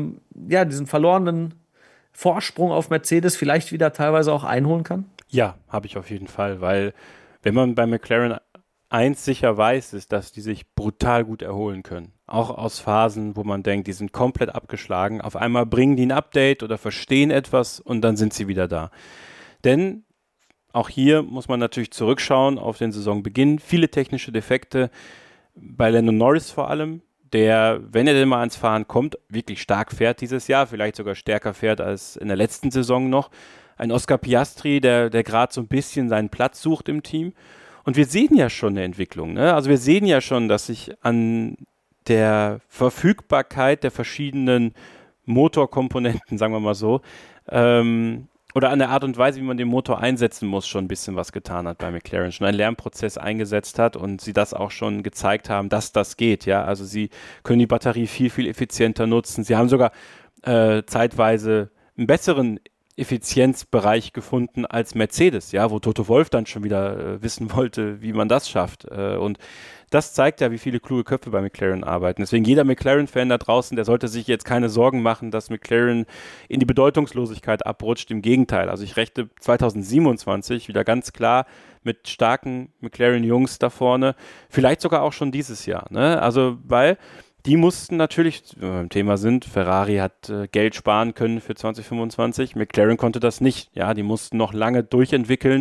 Vorsprung auf Mercedes vielleicht wieder teilweise auch einholen kann? Ja, habe ich auf jeden Fall, weil wenn man bei McLaren eins sicher weiß, ist, dass die sich brutal gut erholen können. Auch aus Phasen, wo man denkt, die sind komplett abgeschlagen. Auf einmal bringen die ein Update oder verstehen etwas und dann sind sie wieder da. Denn auch hier muss man natürlich zurückschauen auf den Saisonbeginn. Viele technische Defekte, bei Lando Norris vor allem, der, wenn er denn mal ans Fahren kommt, wirklich stark fährt dieses Jahr, vielleicht sogar stärker fährt als in der letzten Saison noch. Ein Oscar Piastri, der gerade so ein bisschen seinen Platz sucht im Team. Und wir sehen ja schon eine Entwicklung, ne? Also wir sehen ja schon, dass sich an der Verfügbarkeit der verschiedenen Motorkomponenten, sagen wir mal so, oder an der Art und Weise, wie man den Motor einsetzen muss, schon ein bisschen was getan hat bei McLaren, schon einen Lernprozess eingesetzt hat und sie das auch schon gezeigt haben, dass das geht, ja, also sie können die Batterie viel, viel effizienter nutzen, sie haben sogar zeitweise einen besseren Effizienzbereich gefunden als Mercedes, ja, wo Toto Wolff dann schon wieder wissen wollte, wie man das schafft. Und das zeigt ja, wie viele kluge Köpfe bei McLaren arbeiten. Deswegen jeder McLaren-Fan da draußen, der sollte sich jetzt keine Sorgen machen, dass McLaren in die Bedeutungslosigkeit abrutscht. Im Gegenteil. Also ich rechne 2027 wieder ganz klar mit starken McLaren-Jungs da vorne. Vielleicht sogar auch schon dieses Jahr. Ne? Also weil die mussten natürlich, wenn wir beim Thema sind, Ferrari hat Geld sparen können für 2025, McLaren konnte das nicht. Ja, die mussten noch lange durchentwickeln,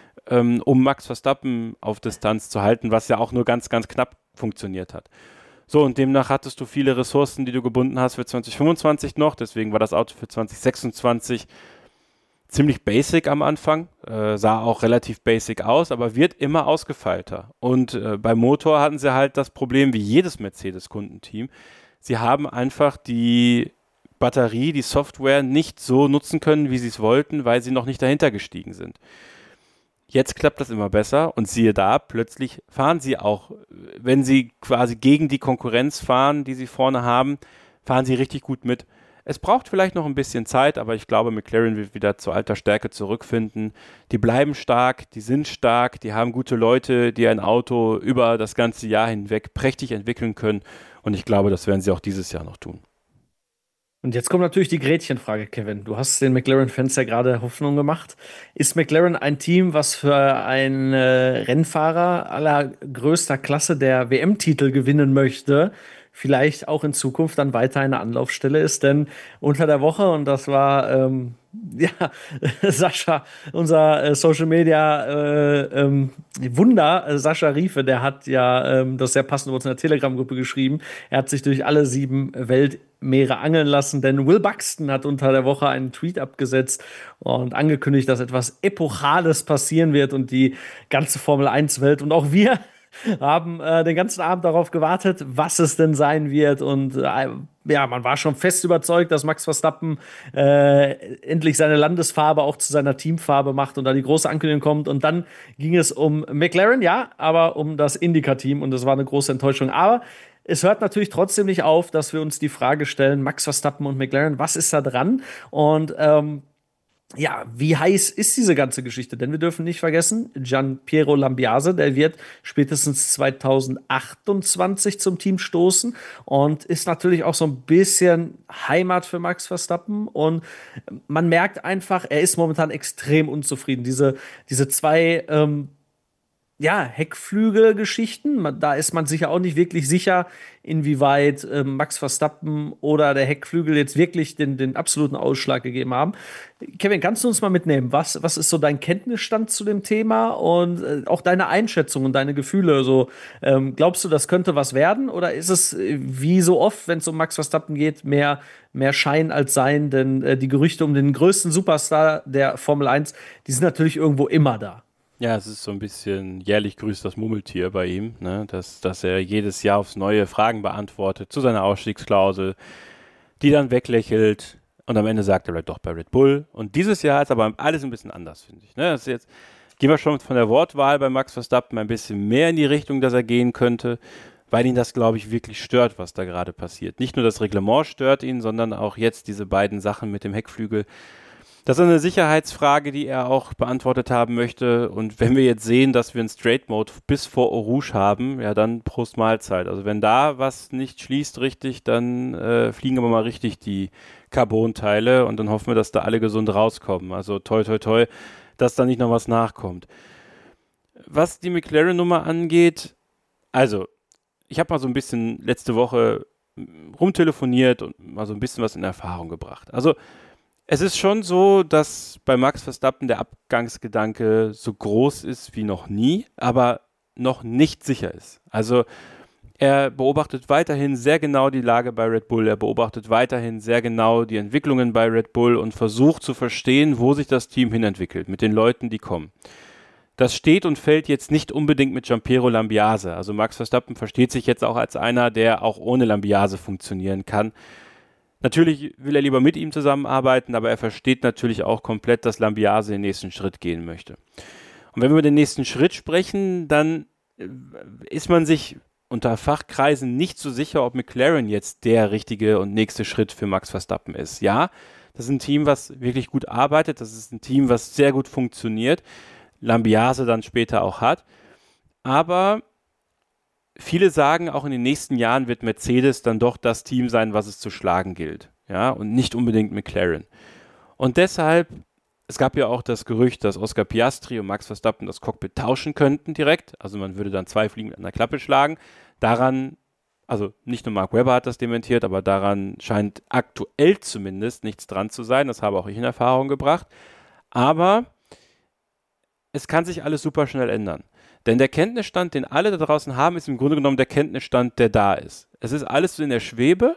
um Max Verstappen auf Distanz zu halten, was ja auch nur ganz, ganz knapp funktioniert hat. So, und demnach hattest du viele Ressourcen, die du gebunden hast für 2025 noch, deswegen war das Auto für 2026 ziemlich basic am Anfang, sah auch relativ basic aus, aber wird immer ausgefeilter. Und beim Motor hatten sie halt das Problem, wie jedes Mercedes-Kundenteam, sie haben einfach die Batterie, die Software nicht so nutzen können, wie sie es wollten, weil sie noch nicht dahinter gestiegen sind. Jetzt klappt das immer besser und siehe da, plötzlich fahren sie auch, wenn sie quasi gegen die Konkurrenz fahren, die sie vorne haben, fahren sie richtig gut mit. Es braucht vielleicht noch ein bisschen Zeit, aber ich glaube, McLaren wird wieder zu alter Stärke zurückfinden. Die bleiben stark, die sind stark, die haben gute Leute, die ein Auto über das ganze Jahr hinweg prächtig entwickeln können. Und ich glaube, das werden sie auch dieses Jahr noch tun. Und jetzt kommt natürlich die Gretchenfrage, Kevin. Du hast den McLaren-Fans ja gerade Hoffnung gemacht. Ist McLaren ein Team, was für einen Rennfahrer allergrößter Klasse der WM-Titel gewinnen möchte, vielleicht auch in Zukunft dann weiter eine Anlaufstelle ist? Denn unter der Woche, und das war Sascha, unser Social Media Wunder, Sascha Riefe, der hat ja das sehr passend bei uns in der Telegram-Gruppe geschrieben. Er hat sich durch alle 7 Weltmeere angeln lassen, denn Will Buxton hat unter der Woche einen Tweet abgesetzt und angekündigt, dass etwas Epochales passieren wird und die ganze Formel-1-Welt und auch wir haben den ganzen Abend darauf gewartet, was es denn sein wird. Und man war schon fest überzeugt, dass Max Verstappen endlich seine Landesfarbe auch zu seiner Teamfarbe macht und da die große Ankündigung kommt. Und dann ging es um McLaren, ja, aber um das IndyCar-Team und das war eine große Enttäuschung. Aber es hört natürlich trotzdem nicht auf, dass wir uns die Frage stellen, Max Verstappen und McLaren, was ist da dran? Und wie heiß ist diese ganze Geschichte? Denn wir dürfen nicht vergessen, Gianpiero Lambiase, der wird spätestens 2028 zum Team stoßen und ist natürlich auch so ein bisschen Heimat für Max Verstappen. Und man merkt einfach, er ist momentan extrem unzufrieden. Diese 2 Heckflügelgeschichten, da ist man sicher auch nicht wirklich sicher, inwieweit Max Verstappen oder der Heckflügel jetzt wirklich den absoluten Ausschlag gegeben haben. Kevin, kannst du uns mal mitnehmen? Was ist so dein Kenntnisstand zu dem Thema und auch deine Einschätzung und deine Gefühle? So, glaubst du, das könnte was werden? Oder ist es wie so oft, wenn es um Max Verstappen geht, mehr Schein als Sein? Denn die Gerüchte um den größten Superstar der Formel 1, die sind natürlich irgendwo immer da. Ja, es ist so ein bisschen jährlich grüßt das Murmeltier bei ihm, ne? Dass er jedes Jahr aufs Neue Fragen beantwortet zu seiner Ausstiegsklausel, die dann weglächelt und am Ende sagt er, bleibt doch bei Red Bull. Und dieses Jahr ist aber alles ein bisschen anders, finde ich. Ne? Das ist jetzt, gehen wir schon von der Wortwahl bei Max Verstappen ein bisschen mehr in die Richtung, dass er gehen könnte, weil ihn das, glaube ich, wirklich stört, was da gerade passiert. Nicht nur das Reglement stört ihn, sondern auch jetzt diese beiden Sachen mit dem Heckflügel. Das ist eine Sicherheitsfrage, die er auch beantwortet haben möchte. Und wenn wir jetzt sehen, dass wir einen Straight Mode bis vor Eau Rouge haben, ja, dann Prost Mahlzeit. Also wenn da was nicht schließt richtig, dann fliegen aber mal richtig die Carbon-Teile und dann hoffen wir, dass da alle gesund rauskommen. Also toi, toi, toi, dass da nicht noch was nachkommt. Was die McLaren-Nummer angeht, also ich habe mal so ein bisschen letzte Woche rumtelefoniert und mal so ein bisschen was in Erfahrung gebracht. Also es ist schon so, dass bei Max Verstappen der Abgangsgedanke so groß ist wie noch nie, aber noch nicht sicher ist. Also er beobachtet weiterhin sehr genau die Lage bei Red Bull, er beobachtet weiterhin sehr genau die Entwicklungen bei Red Bull und versucht zu verstehen, wo sich das Team hinentwickelt, mit den Leuten, die kommen. Das steht und fällt jetzt nicht unbedingt mit Gianpiero Lambiase. Also Max Verstappen versteht sich jetzt auch als einer, der auch ohne Lambiase funktionieren kann. Natürlich will er lieber mit ihm zusammenarbeiten, aber er versteht natürlich auch komplett, dass Lambiase den nächsten Schritt gehen möchte. Und wenn wir über den nächsten Schritt sprechen, dann ist man sich unter Fachkreisen nicht so sicher, ob McLaren jetzt der richtige und nächste Schritt für Max Verstappen ist. Ja, das ist ein Team, was wirklich gut arbeitet, das ist ein Team, was sehr gut funktioniert, Lambiase dann später auch hat, aber viele sagen, auch in den nächsten Jahren wird Mercedes dann doch das Team sein, was es zu schlagen gilt, ja, und nicht unbedingt McLaren. Und deshalb, es gab ja auch das Gerücht, dass Oscar Piastri und Max Verstappen das Cockpit tauschen könnten direkt, also man würde dann 2 Fliegen mit einer Klappe schlagen. Daran, also nicht nur Mark Webber hat das dementiert, aber daran scheint aktuell zumindest nichts dran zu sein, das habe auch ich in Erfahrung gebracht, aber es kann sich alles super schnell ändern. Denn der Kenntnisstand, den alle da draußen haben, ist im Grunde genommen der Kenntnisstand, der da ist. Es ist alles so in der Schwebe.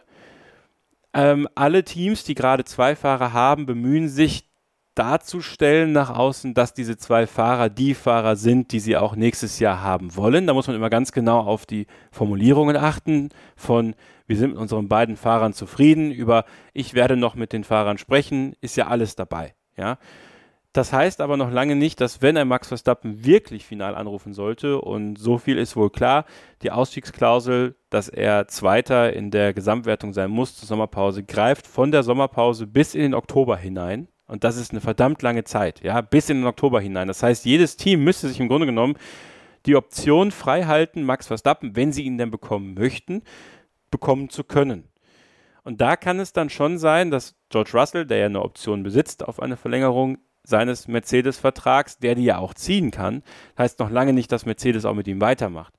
Alle Teams, die gerade 2 Fahrer haben, bemühen sich darzustellen nach außen, dass diese 2 Fahrer die Fahrer sind, die sie auch nächstes Jahr haben wollen. Da muss man immer ganz genau auf die Formulierungen achten von wir sind mit unseren beiden Fahrern zufrieden, über ich werde noch mit den Fahrern sprechen, ist ja alles dabei. Ja? Das heißt aber noch lange nicht, dass wenn er Max Verstappen wirklich final anrufen sollte, und so viel ist wohl klar, die Ausstiegsklausel, dass er Zweiter in der Gesamtwertung sein muss zur Sommerpause, greift von der Sommerpause bis in den Oktober hinein. Und das ist eine verdammt lange Zeit, ja, bis in den Oktober hinein. Das heißt, jedes Team müsste sich im Grunde genommen die Option frei halten, Max Verstappen, wenn sie ihn denn bekommen möchten, bekommen zu können. Und da kann es dann schon sein, dass George Russell, der ja eine Option besitzt auf eine Verlängerung seines Mercedes-Vertrags, der die ja auch ziehen kann, heißt noch lange nicht, dass Mercedes auch mit ihm weitermacht.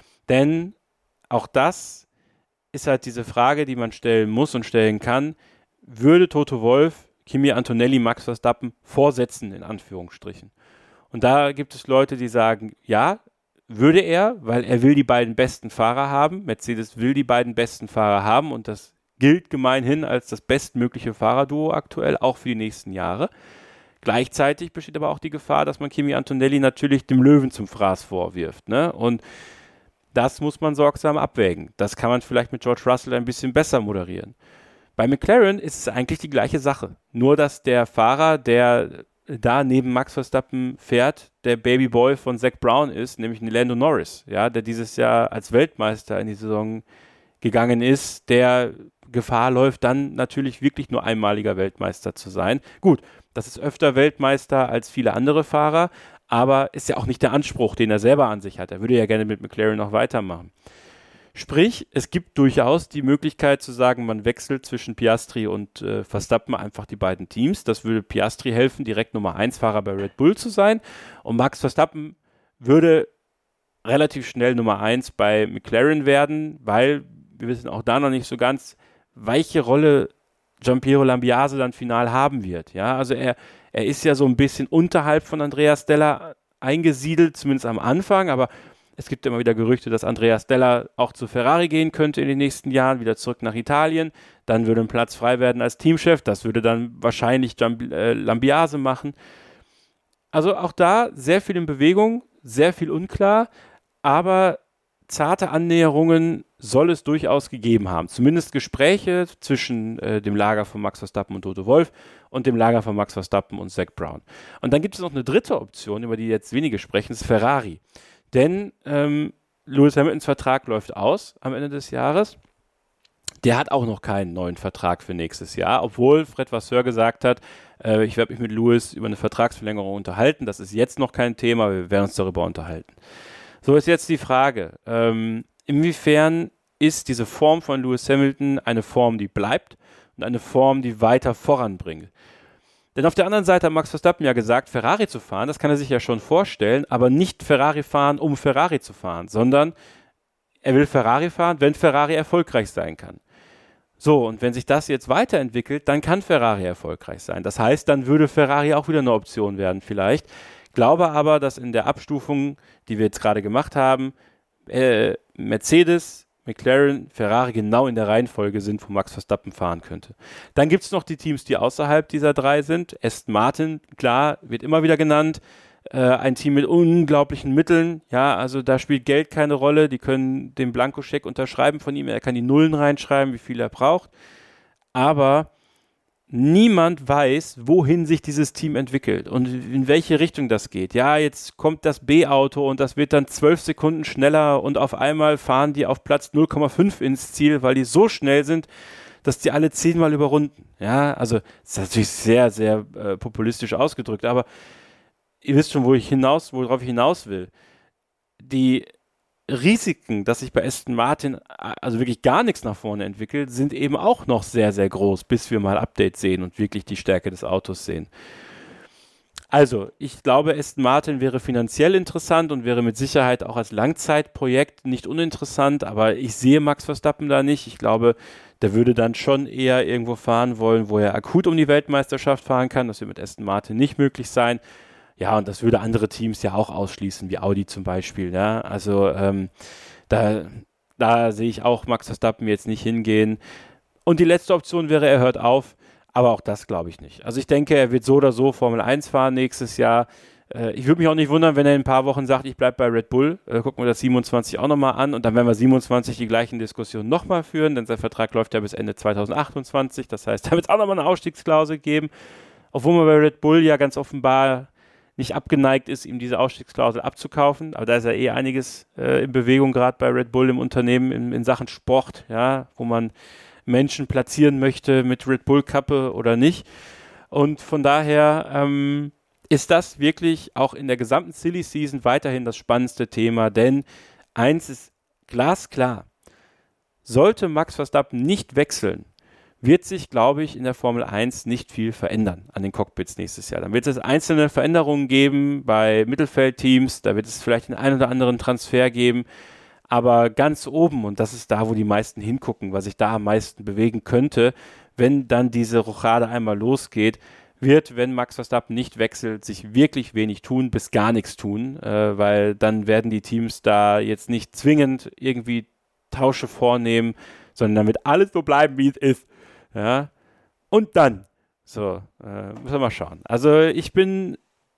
Denn auch das ist halt diese Frage, die man stellen muss und stellen kann, würde Toto Wolff Kimi Antonelli Max Verstappen vorsetzen, in Anführungsstrichen. Und da gibt es Leute, die sagen, ja, würde er, weil er will die beiden besten Fahrer haben. Mercedes will die beiden besten Fahrer haben und das gilt gemeinhin als das bestmögliche Fahrerduo aktuell, auch für die nächsten Jahre. Gleichzeitig besteht aber auch die Gefahr, dass man Kimi Antonelli natürlich dem Löwen zum Fraß vorwirft, ne? Und das muss man sorgsam abwägen. Das kann man vielleicht mit George Russell ein bisschen besser moderieren. Bei McLaren ist es eigentlich die gleiche Sache. Nur, dass der Fahrer, der da neben Max Verstappen fährt, der Babyboy von Zak Brown ist, nämlich Lando Norris, ja, der dieses Jahr als Weltmeister in die Saison gegangen ist, der Gefahr läuft, dann natürlich wirklich nur einmaliger Weltmeister zu sein. Gut, das ist öfter Weltmeister als viele andere Fahrer, aber ist ja auch nicht der Anspruch, den er selber an sich hat. Er würde ja gerne mit McLaren noch weitermachen. Sprich, es gibt durchaus die Möglichkeit zu sagen, man wechselt zwischen Piastri und Verstappen einfach die beiden Teams. Das würde Piastri helfen, direkt Nummer 1 Fahrer bei Red Bull zu sein. Und Max Verstappen würde relativ schnell Nummer 1 bei McLaren werden, weil wir wissen auch da noch nicht so ganz, welche Rolle Gianpiero Lambiase dann final haben wird. Ja, also er ist ja so ein bisschen unterhalb von Andrea Stella eingesiedelt, zumindest am Anfang, aber es gibt immer wieder Gerüchte, dass Andrea Stella auch zu Ferrari gehen könnte in den nächsten Jahren, wieder zurück nach Italien. Dann würde ein Platz frei werden als Teamchef. Das würde dann wahrscheinlich Lambiase machen. Also auch da sehr viel in Bewegung, sehr viel unklar, aber zarte Annäherungen soll es durchaus gegeben haben. Zumindest Gespräche zwischen dem Lager von Max Verstappen und Toto Wolff und dem Lager von Max Verstappen und Zak Brown. Und dann gibt es noch eine dritte Option, über die jetzt wenige sprechen, das ist Ferrari. Denn Lewis Hamiltons Vertrag läuft aus am Ende des Jahres. Der hat auch noch keinen neuen Vertrag für nächstes Jahr, obwohl Fred Vasseur gesagt hat, ich werde mich mit Lewis über eine Vertragsverlängerung unterhalten. Das ist jetzt noch kein Thema, wir werden uns darüber unterhalten. So ist jetzt die Frage, inwiefern ist diese Form von Lewis Hamilton eine Form, die bleibt und eine Form, die weiter voranbringt? Denn auf der anderen Seite hat Max Verstappen ja gesagt, Ferrari zu fahren, das kann er sich ja schon vorstellen, aber nicht Ferrari fahren, um Ferrari zu fahren, sondern er will Ferrari fahren, wenn Ferrari erfolgreich sein kann. So, und wenn sich das jetzt weiterentwickelt, dann kann Ferrari erfolgreich sein. Das heißt, dann würde Ferrari auch wieder eine Option werden vielleicht. Glaube aber, dass in der Abstufung, die wir jetzt gerade gemacht haben, Mercedes, McLaren, Ferrari genau in der Reihenfolge sind, wo Max Verstappen fahren könnte. Dann gibt es noch die Teams, die außerhalb dieser 3 sind. Aston Martin, klar, wird immer wieder genannt. Ein Team mit unglaublichen Mitteln. Ja, also da spielt Geld keine Rolle. Die können den Blankoscheck unterschreiben von ihm. Er kann die Nullen reinschreiben, wie viel er braucht. aber niemand weiß, wohin sich dieses Team entwickelt und in welche Richtung das geht. Ja, jetzt kommt das B-Auto und das wird dann 12 Sekunden schneller und auf einmal fahren die auf Platz 0,5 ins Ziel, weil die so schnell sind, dass die alle 10-mal überrunden. Ja, also das ist natürlich sehr, sehr populistisch ausgedrückt, aber ihr wisst schon, worauf ich hinaus will. Die Risiken, dass sich bei Aston Martin also wirklich gar nichts nach vorne entwickelt, sind eben auch noch sehr, sehr groß, bis wir mal Updates sehen und wirklich die Stärke des Autos sehen. Also, ich glaube, Aston Martin wäre finanziell interessant und wäre mit Sicherheit auch als Langzeitprojekt nicht uninteressant, aber ich sehe Max Verstappen da nicht. Ich glaube, der würde dann schon eher irgendwo fahren wollen, wo er akut um die Weltmeisterschaft fahren kann. Das wird mit Aston Martin nicht möglich sein. Ja, und das würde andere Teams ja auch ausschließen, wie Audi zum Beispiel. Ja? Also da sehe ich auch Max Verstappen jetzt nicht hingehen. Und die letzte Option wäre, er hört auf. Aber auch das glaube ich nicht. Also ich denke, er wird so oder so Formel 1 fahren nächstes Jahr. Ich würde mich auch nicht wundern, wenn er in ein paar Wochen sagt, ich bleibe bei Red Bull. Gucken wir das 27 auch nochmal an. Und dann werden wir 27 die gleichen Diskussionen nochmal führen, denn sein Vertrag läuft ja bis Ende 2028. Das heißt, da wird es auch nochmal eine Ausstiegsklausel geben. Obwohl man bei Red Bull ja ganz offenbar nicht abgeneigt ist, ihm diese Ausstiegsklausel abzukaufen. Aber da ist ja einiges in Bewegung, gerade bei Red Bull im Unternehmen in Sachen Sport, ja, wo man Menschen platzieren möchte mit Red Bull-Kappe oder nicht. Und von daher ist das wirklich auch in der gesamten Silly Season weiterhin das spannendste Thema, denn eins ist glasklar. Sollte Max Verstappen nicht wechseln, wird sich, glaube ich, in der Formel 1 nicht viel verändern an den Cockpits nächstes Jahr. Dann wird es einzelne Veränderungen geben bei Mittelfeldteams, da wird es vielleicht den einen oder anderen Transfer geben, aber ganz oben, und das ist da, wo die meisten hingucken, was sich da am meisten bewegen könnte, wenn dann diese Rochade einmal losgeht, wird, wenn Max Verstappen nicht wechselt, sich wirklich wenig tun, bis gar nichts tun, weil dann werden die Teams da jetzt nicht zwingend irgendwie Tausche vornehmen, sondern dann wird alles so bleiben, wie es ist. Ja, und dann, müssen wir mal schauen. Also ich bin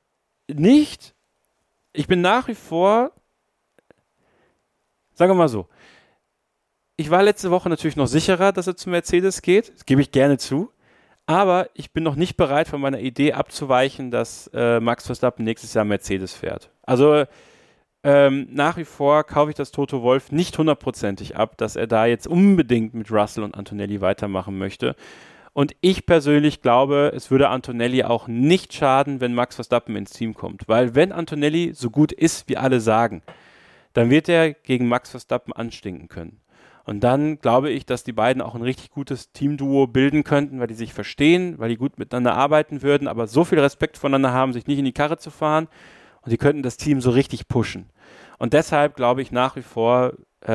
nach wie vor, sagen wir mal so, ich war letzte Woche natürlich noch sicherer, dass er zu Mercedes geht, das gebe ich gerne zu, aber ich bin noch nicht bereit, von meiner Idee abzuweichen, dass Max Verstappen nächstes Jahr Mercedes fährt. Also nach wie vor kaufe ich das Toto Wolff nicht 100%ig ab, dass er da jetzt unbedingt mit Russell und Antonelli weitermachen möchte. Und ich persönlich glaube, es würde Antonelli auch nicht schaden, wenn Max Verstappen ins Team kommt. Weil wenn Antonelli so gut ist, wie alle sagen, dann wird er gegen Max Verstappen anstinken können. Und dann glaube ich, dass die beiden auch ein richtig gutes Teamduo bilden könnten, weil die sich verstehen, weil die gut miteinander arbeiten würden, aber so viel Respekt voneinander haben, sich nicht in die Karre zu fahren. Und die könnten das Team so richtig pushen. Und deshalb glaube ich nach wie vor,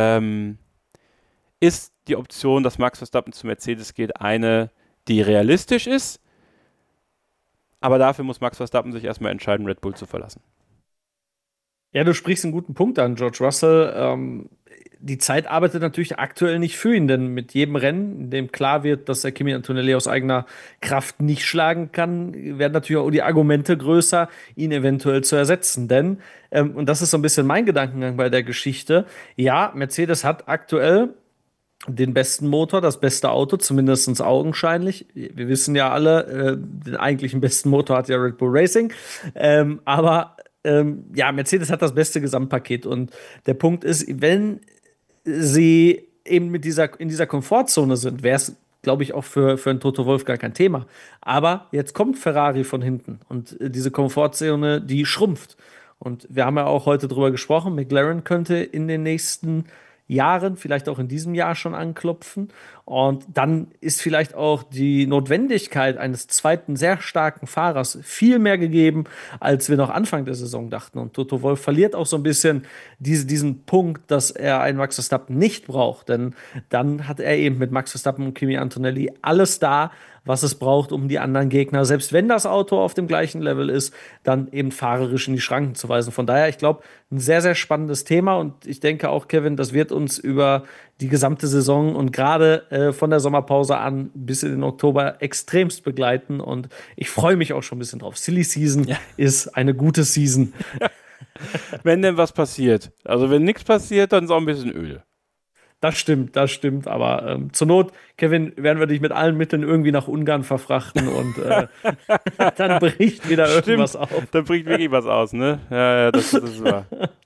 ist die Option, dass Max Verstappen zu Mercedes geht, eine, die realistisch ist. Aber dafür muss Max Verstappen sich erstmal entscheiden, Red Bull zu verlassen. Ja, du sprichst einen guten Punkt an, George Russell. Die Zeit arbeitet natürlich aktuell nicht für ihn, denn mit jedem Rennen, in dem klar wird, dass er Kimi Antonelli aus eigener Kraft nicht schlagen kann, werden natürlich auch die Argumente größer, ihn eventuell zu ersetzen. Denn, und das ist so ein bisschen mein Gedankengang bei der Geschichte, ja, Mercedes hat aktuell den besten Motor, das beste Auto, zumindest augenscheinlich. Wir wissen ja alle, den eigentlichen besten Motor hat ja Red Bull Racing. Aber Mercedes hat das beste Gesamtpaket. Und der Punkt ist, wenn sie eben in dieser Komfortzone sind, wäre es, glaube ich, auch für einen Toto Wolff gar kein Thema. Aber jetzt kommt Ferrari von hinten und diese Komfortzone, die schrumpft. Und wir haben ja auch heute drüber gesprochen, McLaren könnte in den nächsten Jahren, vielleicht auch in diesem Jahr schon anklopfen. Und dann ist vielleicht auch die Notwendigkeit eines zweiten sehr starken Fahrers viel mehr gegeben, als wir noch Anfang der Saison dachten. Und Toto Wolff verliert auch so ein bisschen diesen Punkt, dass er einen Max Verstappen nicht braucht. Denn dann hat er eben mit Max Verstappen und Kimi Antonelli alles da, was es braucht, um die anderen Gegner, selbst wenn das Auto auf dem gleichen Level ist, dann eben fahrerisch in die Schranken zu weisen. Von daher, ich glaube, ein sehr, sehr spannendes Thema und ich denke auch, Kevin, das wird uns über die gesamte Saison und gerade von der Sommerpause an bis in den Oktober extremst begleiten und ich freue mich auch schon ein bisschen drauf. Silly Season ist eine gute Season. Wenn denn was passiert. Also wenn nichts passiert, dann ist auch ein bisschen öde. Das stimmt, aber zur Not, Kevin, werden wir dich mit allen Mitteln irgendwie nach Ungarn verfrachten und dann bricht wieder irgendwas auf. Dann bricht wirklich was aus, ne? Ja, das ist wahr.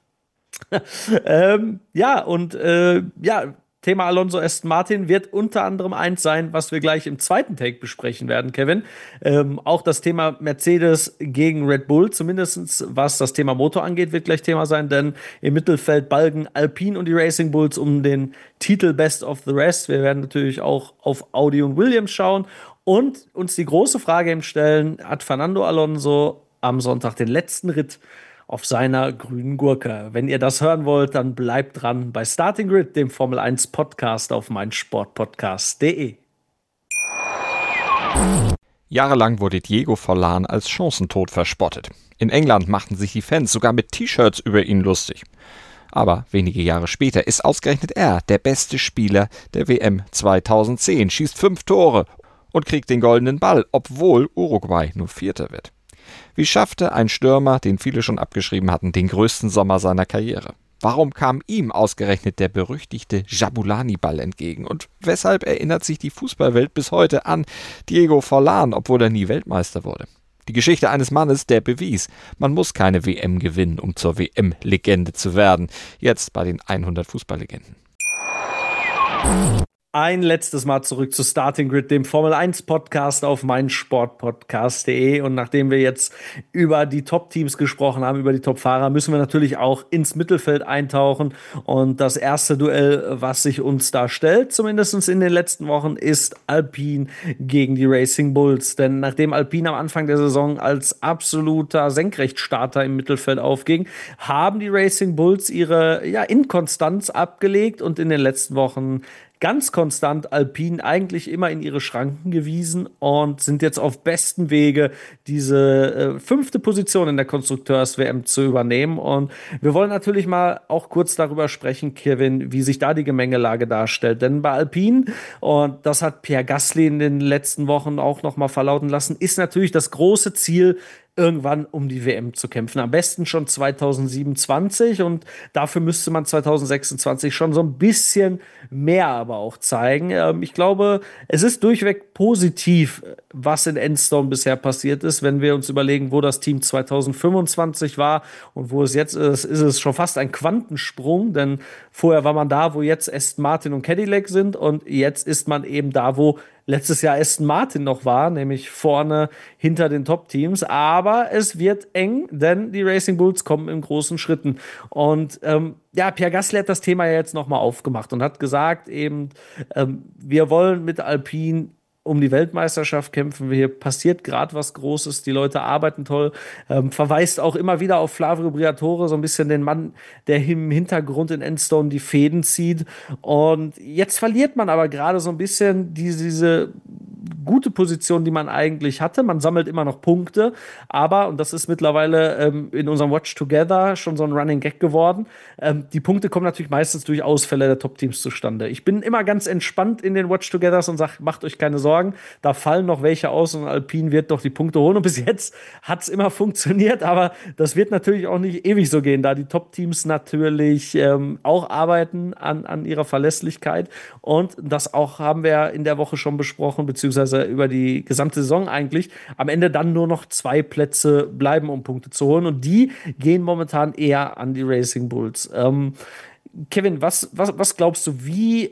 Thema Alonso Aston Martin wird unter anderem eins sein, was wir gleich im zweiten Take besprechen werden, Kevin. Auch das Thema Mercedes gegen Red Bull, zumindest was das Thema Motor angeht, wird gleich Thema sein, denn im Mittelfeld balgen Alpine und die Racing Bulls um den Titel Best of the Rest. Wir werden natürlich auch auf Audi und Williams schauen und uns die große Frage eben stellen, hat Fernando Alonso am Sonntag den letzten Ritt auf seiner grünen Gurke? Wenn ihr das hören wollt, dann bleibt dran bei Starting Grid, dem Formel 1 Podcast auf meinsportpodcast.de. Jahrelang wurde Diego Forlan als Chancentod verspottet. In England machten sich die Fans sogar mit T-Shirts über ihn lustig. Aber wenige Jahre später ist ausgerechnet er der beste Spieler der WM 2010, schießt 5 Tore und kriegt den goldenen Ball, obwohl Uruguay nur Vierter wird. Wie schaffte ein Stürmer, den viele schon abgeschrieben hatten, den größten Sommer seiner Karriere? Warum kam ihm ausgerechnet der berüchtigte Jabulani-Ball entgegen? Und weshalb erinnert sich die Fußballwelt bis heute an Diego Forlan, obwohl er nie Weltmeister wurde? Die Geschichte eines Mannes, der bewies, man muss keine WM gewinnen, um zur WM-Legende zu werden. Jetzt bei den 100 Fußballlegenden. Ein letztes Mal zurück zu Starting Grid, dem Formel 1 Podcast auf meinsportpodcast.de. Und nachdem wir jetzt über die Top-Teams gesprochen haben, über die Top-Fahrer, müssen wir natürlich auch ins Mittelfeld eintauchen. Und das erste Duell, was sich uns da stellt, zumindest in den letzten Wochen, ist Alpine gegen die Racing Bulls. Denn nachdem Alpine am Anfang der Saison als absoluter Senkrechtstarter im Mittelfeld aufging, haben die Racing Bulls ihre Inkonstanz abgelegt und in den letzten Wochen ganz konstant Alpine eigentlich immer in ihre Schranken gewiesen und sind jetzt auf bestem Wege, diese 5. Position in der Konstrukteurs-WM zu übernehmen. Und wir wollen natürlich mal auch kurz darüber sprechen, Kevin, wie sich da die Gemengelage darstellt. Denn bei Alpine, und das hat Pierre Gasly in den letzten Wochen auch noch mal verlauten lassen, ist natürlich das große Ziel, irgendwann um die WM zu kämpfen. Am besten schon 2027 und dafür müsste man 2026 schon so ein bisschen mehr aber auch zeigen. Ich glaube, es ist durchweg positiv, was in Enstone bisher passiert ist. Wenn wir uns überlegen, wo das Team 2025 war und wo es jetzt ist es schon fast ein Quantensprung, denn vorher war man da, wo jetzt Aston Martin und Cadillac sind und jetzt ist man eben da, wo letztes Jahr Aston Martin noch war, nämlich vorne hinter den Top-Teams. Aber es wird eng, denn die Racing Bulls kommen in großen Schritten. Und Pierre Gasly hat das Thema ja jetzt nochmal aufgemacht und hat gesagt eben, wir wollen mit Alpine um die Weltmeisterschaft kämpfen. Hier passiert gerade was Großes, die Leute arbeiten toll, verweist auch immer wieder auf Flavio Briatore, so ein bisschen den Mann, der im Hintergrund in Enstone die Fäden zieht. Und jetzt verliert man aber gerade so ein bisschen diese gute Position, die man eigentlich hatte. Man sammelt immer noch Punkte, aber, und das ist mittlerweile in unserem Watch Together schon so ein Running Gag geworden, die Punkte kommen natürlich meistens durch Ausfälle der Top-Teams zustande. Ich bin immer ganz entspannt in den Watch Togethers und sage, macht euch keine Sorgen, da fallen noch welche aus und Alpine wird doch die Punkte holen. Und bis jetzt hat es immer funktioniert, aber das wird natürlich auch nicht ewig so gehen, da die Top-Teams natürlich auch arbeiten an ihrer Verlässlichkeit. Und das auch haben wir in der Woche schon besprochen, beziehungsweise über die gesamte Saison eigentlich, am Ende dann nur noch 2 Plätze bleiben, um Punkte zu holen. Und die gehen momentan eher an die Racing Bulls. Kevin, was glaubst du, wie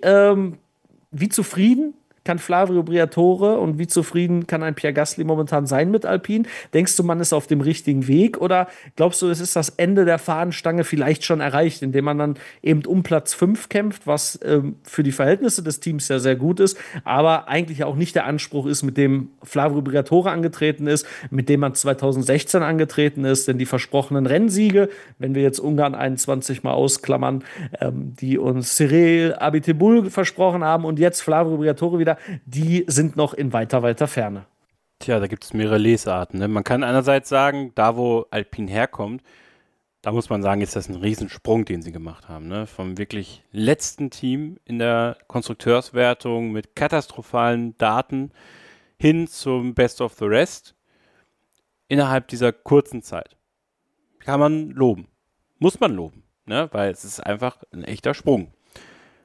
zufrieden kann Flavio Briatore und wie zufrieden kann ein Pierre Gasly momentan sein mit Alpine? Denkst du, man ist auf dem richtigen Weg oder glaubst du, es ist das Ende der Fahnenstange vielleicht schon erreicht, indem man dann eben um Platz 5 kämpft, was für die Verhältnisse des Teams ja sehr gut ist, aber eigentlich auch nicht der Anspruch ist, mit dem Flavio Briatore angetreten ist, mit dem man 2016 angetreten ist, denn die versprochenen Rennsiege, wenn wir jetzt Ungarn 21 mal ausklammern, die uns Cyril Abiteboul versprochen haben und jetzt Flavio Briatore wieder, die sind noch in weiter Ferne. Tja, da gibt es mehrere Lesarten. Ne? Man kann einerseits sagen, da wo Alpine herkommt, da muss man sagen, ist das ein Riesensprung, den sie gemacht haben. Ne? Vom wirklich letzten Team in der Konstrukteurswertung mit katastrophalen Daten hin zum Best of the Rest innerhalb dieser kurzen Zeit. Kann man loben. Muss man loben, ne? Weil es ist einfach ein echter Sprung.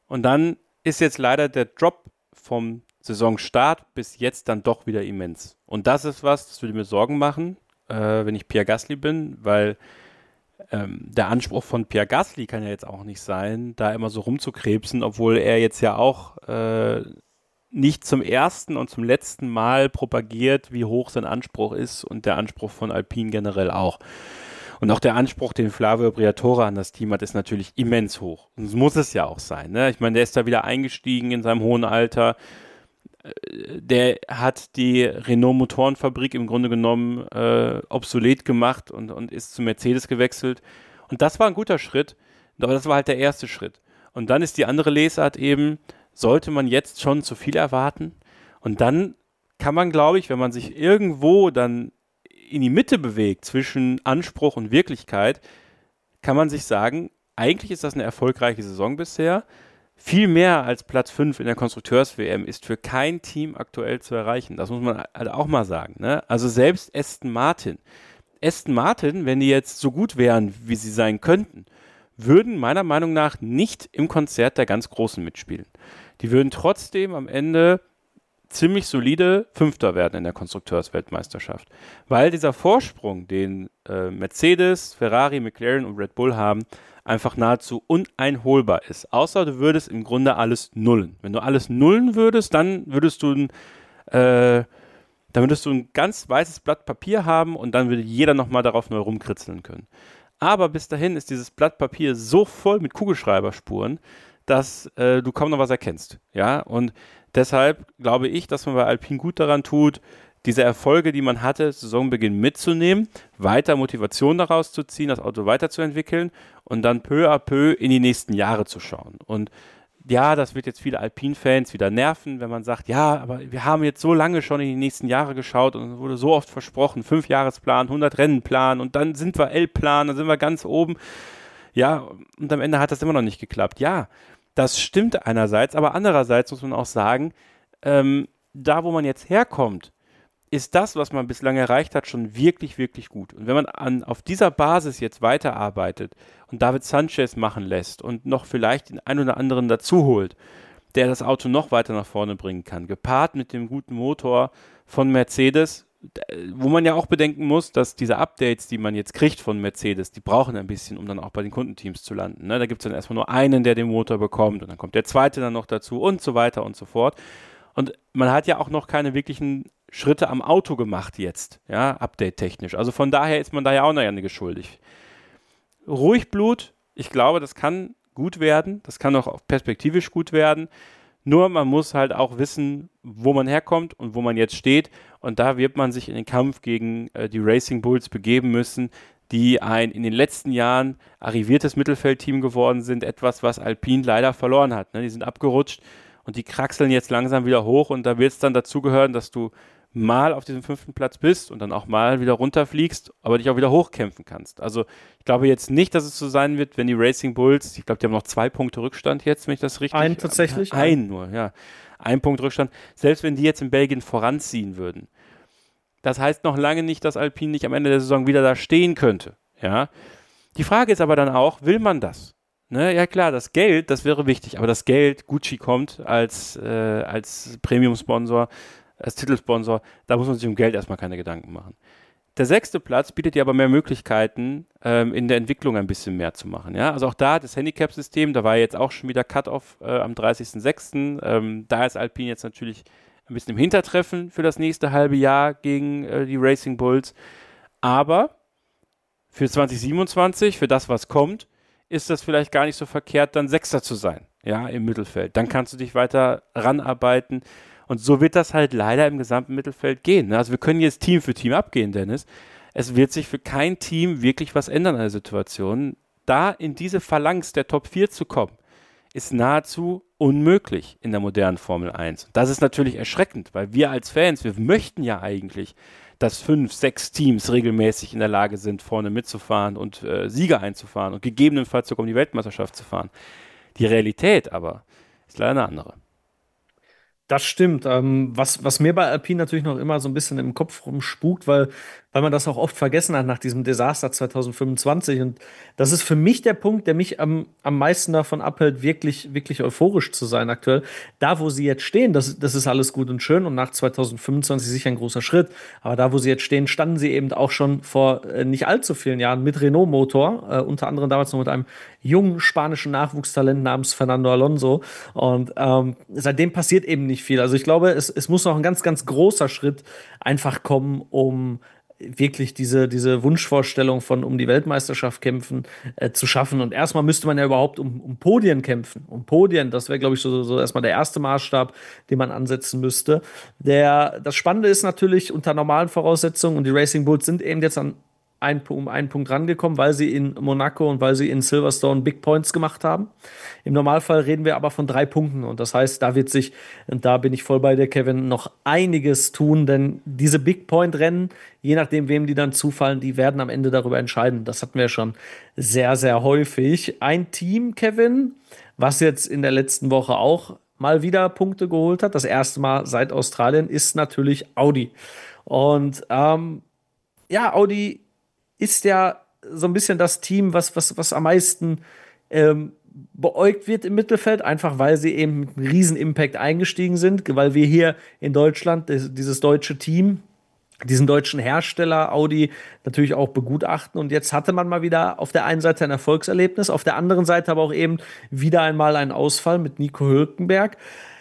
Und dann ist jetzt leider der Drop vom Saisonstart bis jetzt dann doch wieder immens. Und das ist was, das würde mir Sorgen machen, wenn ich Pierre Gasly bin, weil der Anspruch von Pierre Gasly kann ja jetzt auch nicht sein, da immer so rumzukrebsen, obwohl er jetzt ja auch nicht zum ersten und zum letzten Mal propagiert, wie hoch sein Anspruch ist und der Anspruch von Alpine generell auch. Und auch der Anspruch, den Flavio Briatore an das Team hat, ist natürlich immens hoch. Und das muss es ja auch sein. Ne? Ich meine, der ist da wieder eingestiegen in seinem hohen Alter. Der hat die Renault-Motorenfabrik im Grunde genommen obsolet gemacht und ist zu Mercedes gewechselt. Und das war ein guter Schritt, aber das war halt der erste Schritt. Und dann ist die andere Lesart eben, sollte man jetzt schon zu viel erwarten? Und dann kann man, glaube ich, wenn man sich irgendwo dann in die Mitte bewegt zwischen Anspruch und Wirklichkeit, kann man sich sagen, eigentlich ist das eine erfolgreiche Saison bisher. Viel mehr als Platz 5 in der Konstrukteurs-WM ist für kein Team aktuell zu erreichen. Das muss man halt auch mal sagen. Ne? Also selbst Aston Martin, wenn die jetzt so gut wären, wie sie sein könnten, würden meiner Meinung nach nicht im Konzert der ganz Großen mitspielen. Die würden trotzdem am Ende ziemlich solide Fünfter werden in der Konstrukteursweltmeisterschaft. Weil dieser Vorsprung, den Mercedes, Ferrari, McLaren und Red Bull haben, einfach nahezu uneinholbar ist. Außer du würdest im Grunde alles nullen. Wenn du alles nullen würdest, dann würdest du ein ganz weißes Blatt Papier haben und dann würde jeder nochmal darauf neu rumkritzeln können. Aber bis dahin ist dieses Blatt Papier so voll mit Kugelschreiberspuren, dass du kaum noch was erkennst. Ja? Und deshalb glaube ich, dass man bei Alpine gut daran tut, diese Erfolge, die man hatte, Saisonbeginn mitzunehmen, weiter Motivation daraus zu ziehen, das Auto weiterzuentwickeln und dann peu à peu in die nächsten Jahre zu schauen. Und ja, das wird jetzt viele Alpine-Fans wieder nerven, wenn man sagt, ja, aber wir haben jetzt so lange schon in die nächsten Jahre geschaut und es wurde so oft versprochen, 5-Jahresplan, 100-Rennen-Plan und dann sind wir L-Plan, dann sind wir ganz oben. Ja, und am Ende hat das immer noch nicht geklappt. Ja, das stimmt einerseits, aber andererseits muss man auch sagen, da wo man jetzt herkommt, ist das, was man bislang erreicht hat, schon wirklich, wirklich gut. Und wenn man auf dieser Basis jetzt weiterarbeitet und David Sanchez machen lässt und noch vielleicht den einen oder anderen dazu holt, der das Auto noch weiter nach vorne bringen kann, gepaart mit dem guten Motor von Mercedes, wo man ja auch bedenken muss, dass diese Updates, die man jetzt kriegt von Mercedes, die brauchen ein bisschen, um dann auch bei den Kundenteams zu landen. Ne? Da gibt es dann erstmal nur einen, der den Motor bekommt und dann kommt der zweite dann noch dazu und so weiter und so fort. Und man hat ja auch noch keine wirklichen Schritte am Auto gemacht jetzt, ja, update-technisch. Also von daher ist man da ja auch noch einiges schuldig. Ruhig Blut, ich glaube, das kann gut werden, das kann auch perspektivisch gut werden. Nur man muss halt auch wissen, wo man herkommt und wo man jetzt steht. Und da wird man sich in den Kampf gegen die Racing Bulls begeben müssen, die ein in den letzten Jahren arriviertes Mittelfeldteam geworden sind. Etwas, was Alpine leider verloren hat. Ne? Die sind abgerutscht und die kraxeln jetzt langsam wieder hoch. Und da wird es dann dazugehören, dass du mal auf diesem 5. Platz bist und dann auch mal wieder runterfliegst, aber dich auch wieder hochkämpfen kannst. Also ich glaube jetzt nicht, dass es so sein wird, wenn die Racing Bulls, ich glaube, die haben noch 2 Punkte Rückstand jetzt, wenn ich das richtig... Einen tatsächlich? Einen nur, ja. 1 Punkt Rückstand. Selbst wenn die jetzt in Belgien voranziehen würden. Das heißt noch lange nicht, dass Alpine nicht am Ende der Saison wieder da stehen könnte. Ja. Die Frage ist aber dann auch, will man das? Ne? Ja klar, das Geld, das wäre wichtig, aber das Geld, Gucci kommt als Premium-Sponsor, als Titelsponsor, da muss man sich um Geld erstmal keine Gedanken machen. Der 6. Platz bietet dir aber mehr Möglichkeiten, in der Entwicklung ein bisschen mehr zu machen. Ja? Also auch da das Handicap-System, da war jetzt auch schon wieder Cut-Off am 30.06. Da ist Alpine jetzt natürlich ein bisschen im Hintertreffen für das nächste halbe Jahr gegen die Racing Bulls. Aber für 2027, für das, was kommt, ist das vielleicht gar nicht so verkehrt, dann Sechster zu sein, ja, im Mittelfeld. Dann kannst du dich weiter ranarbeiten. Und so wird das halt leider im gesamten Mittelfeld gehen. Ne? Also wir können jetzt Team für Team abgehen, Dennis. Es wird sich für kein Team wirklich was ändern an der Situation. Da in diese Phalanx der Top 4 zu kommen, ist nahezu unmöglich in der modernen Formel 1. Und das ist natürlich erschreckend, weil wir als Fans, wir möchten ja eigentlich, dass 5, 6 Teams regelmäßig in der Lage sind, vorne mitzufahren und Sieger einzufahren und gegebenenfalls sogar um die Weltmeisterschaft zu fahren. Die Realität aber ist leider eine andere. Das stimmt. Was mir bei Alpine natürlich noch immer so ein bisschen im Kopf rumspukt, weil weil man das auch oft vergessen hat nach diesem Desaster 2025. Und das ist für mich der Punkt, der mich am meisten davon abhält, wirklich, wirklich euphorisch zu sein aktuell. Da, wo sie jetzt stehen, das ist alles gut und schön und nach 2025 sicher ein großer Schritt. Aber da, wo sie jetzt stehen, standen sie eben auch schon vor nicht allzu vielen Jahren mit Renault-Motor, unter anderem damals noch mit einem jungen spanischen Nachwuchstalent namens Fernando Alonso. Und seitdem passiert eben nicht viel. Also ich glaube, es muss noch ein ganz, ganz großer Schritt einfach kommen, um wirklich diese Wunschvorstellung von um die Weltmeisterschaft kämpfen zu schaffen. Und erstmal müsste man ja überhaupt um Podien kämpfen. Um Podien, das wäre, glaube ich, so erstmal der erste Maßstab, den man ansetzen müsste. Das Spannende ist natürlich unter normalen Voraussetzungen, und die Racing Bulls sind eben jetzt um einen Punkt rangekommen, weil sie in Monaco und weil sie in Silverstone Big Points gemacht haben. Im Normalfall reden wir aber von 3 Punkten. Und das heißt, da wird sich, und da bin ich voll bei dir, Kevin, noch einiges tun, denn diese Big Point-Rennen, je nachdem, wem die dann zufallen, die werden am Ende darüber entscheiden. Das hatten wir schon sehr, sehr häufig. Ein Team, Kevin, was jetzt in der letzten Woche auch mal wieder Punkte geholt hat, das erste Mal seit Australien, ist natürlich Audi. Und ja, Audi ist ja so ein bisschen das Team, was am meisten beäugt wird im Mittelfeld, einfach weil sie eben mit einem riesen Impact eingestiegen sind, weil wir hier in Deutschland dieses deutsche Team, diesen deutschen Hersteller Audi natürlich auch begutachten. Und jetzt hatte man mal wieder auf der einen Seite ein Erfolgserlebnis, auf der anderen Seite aber auch eben wieder einmal einen Ausfall mit Nico Hülkenberg.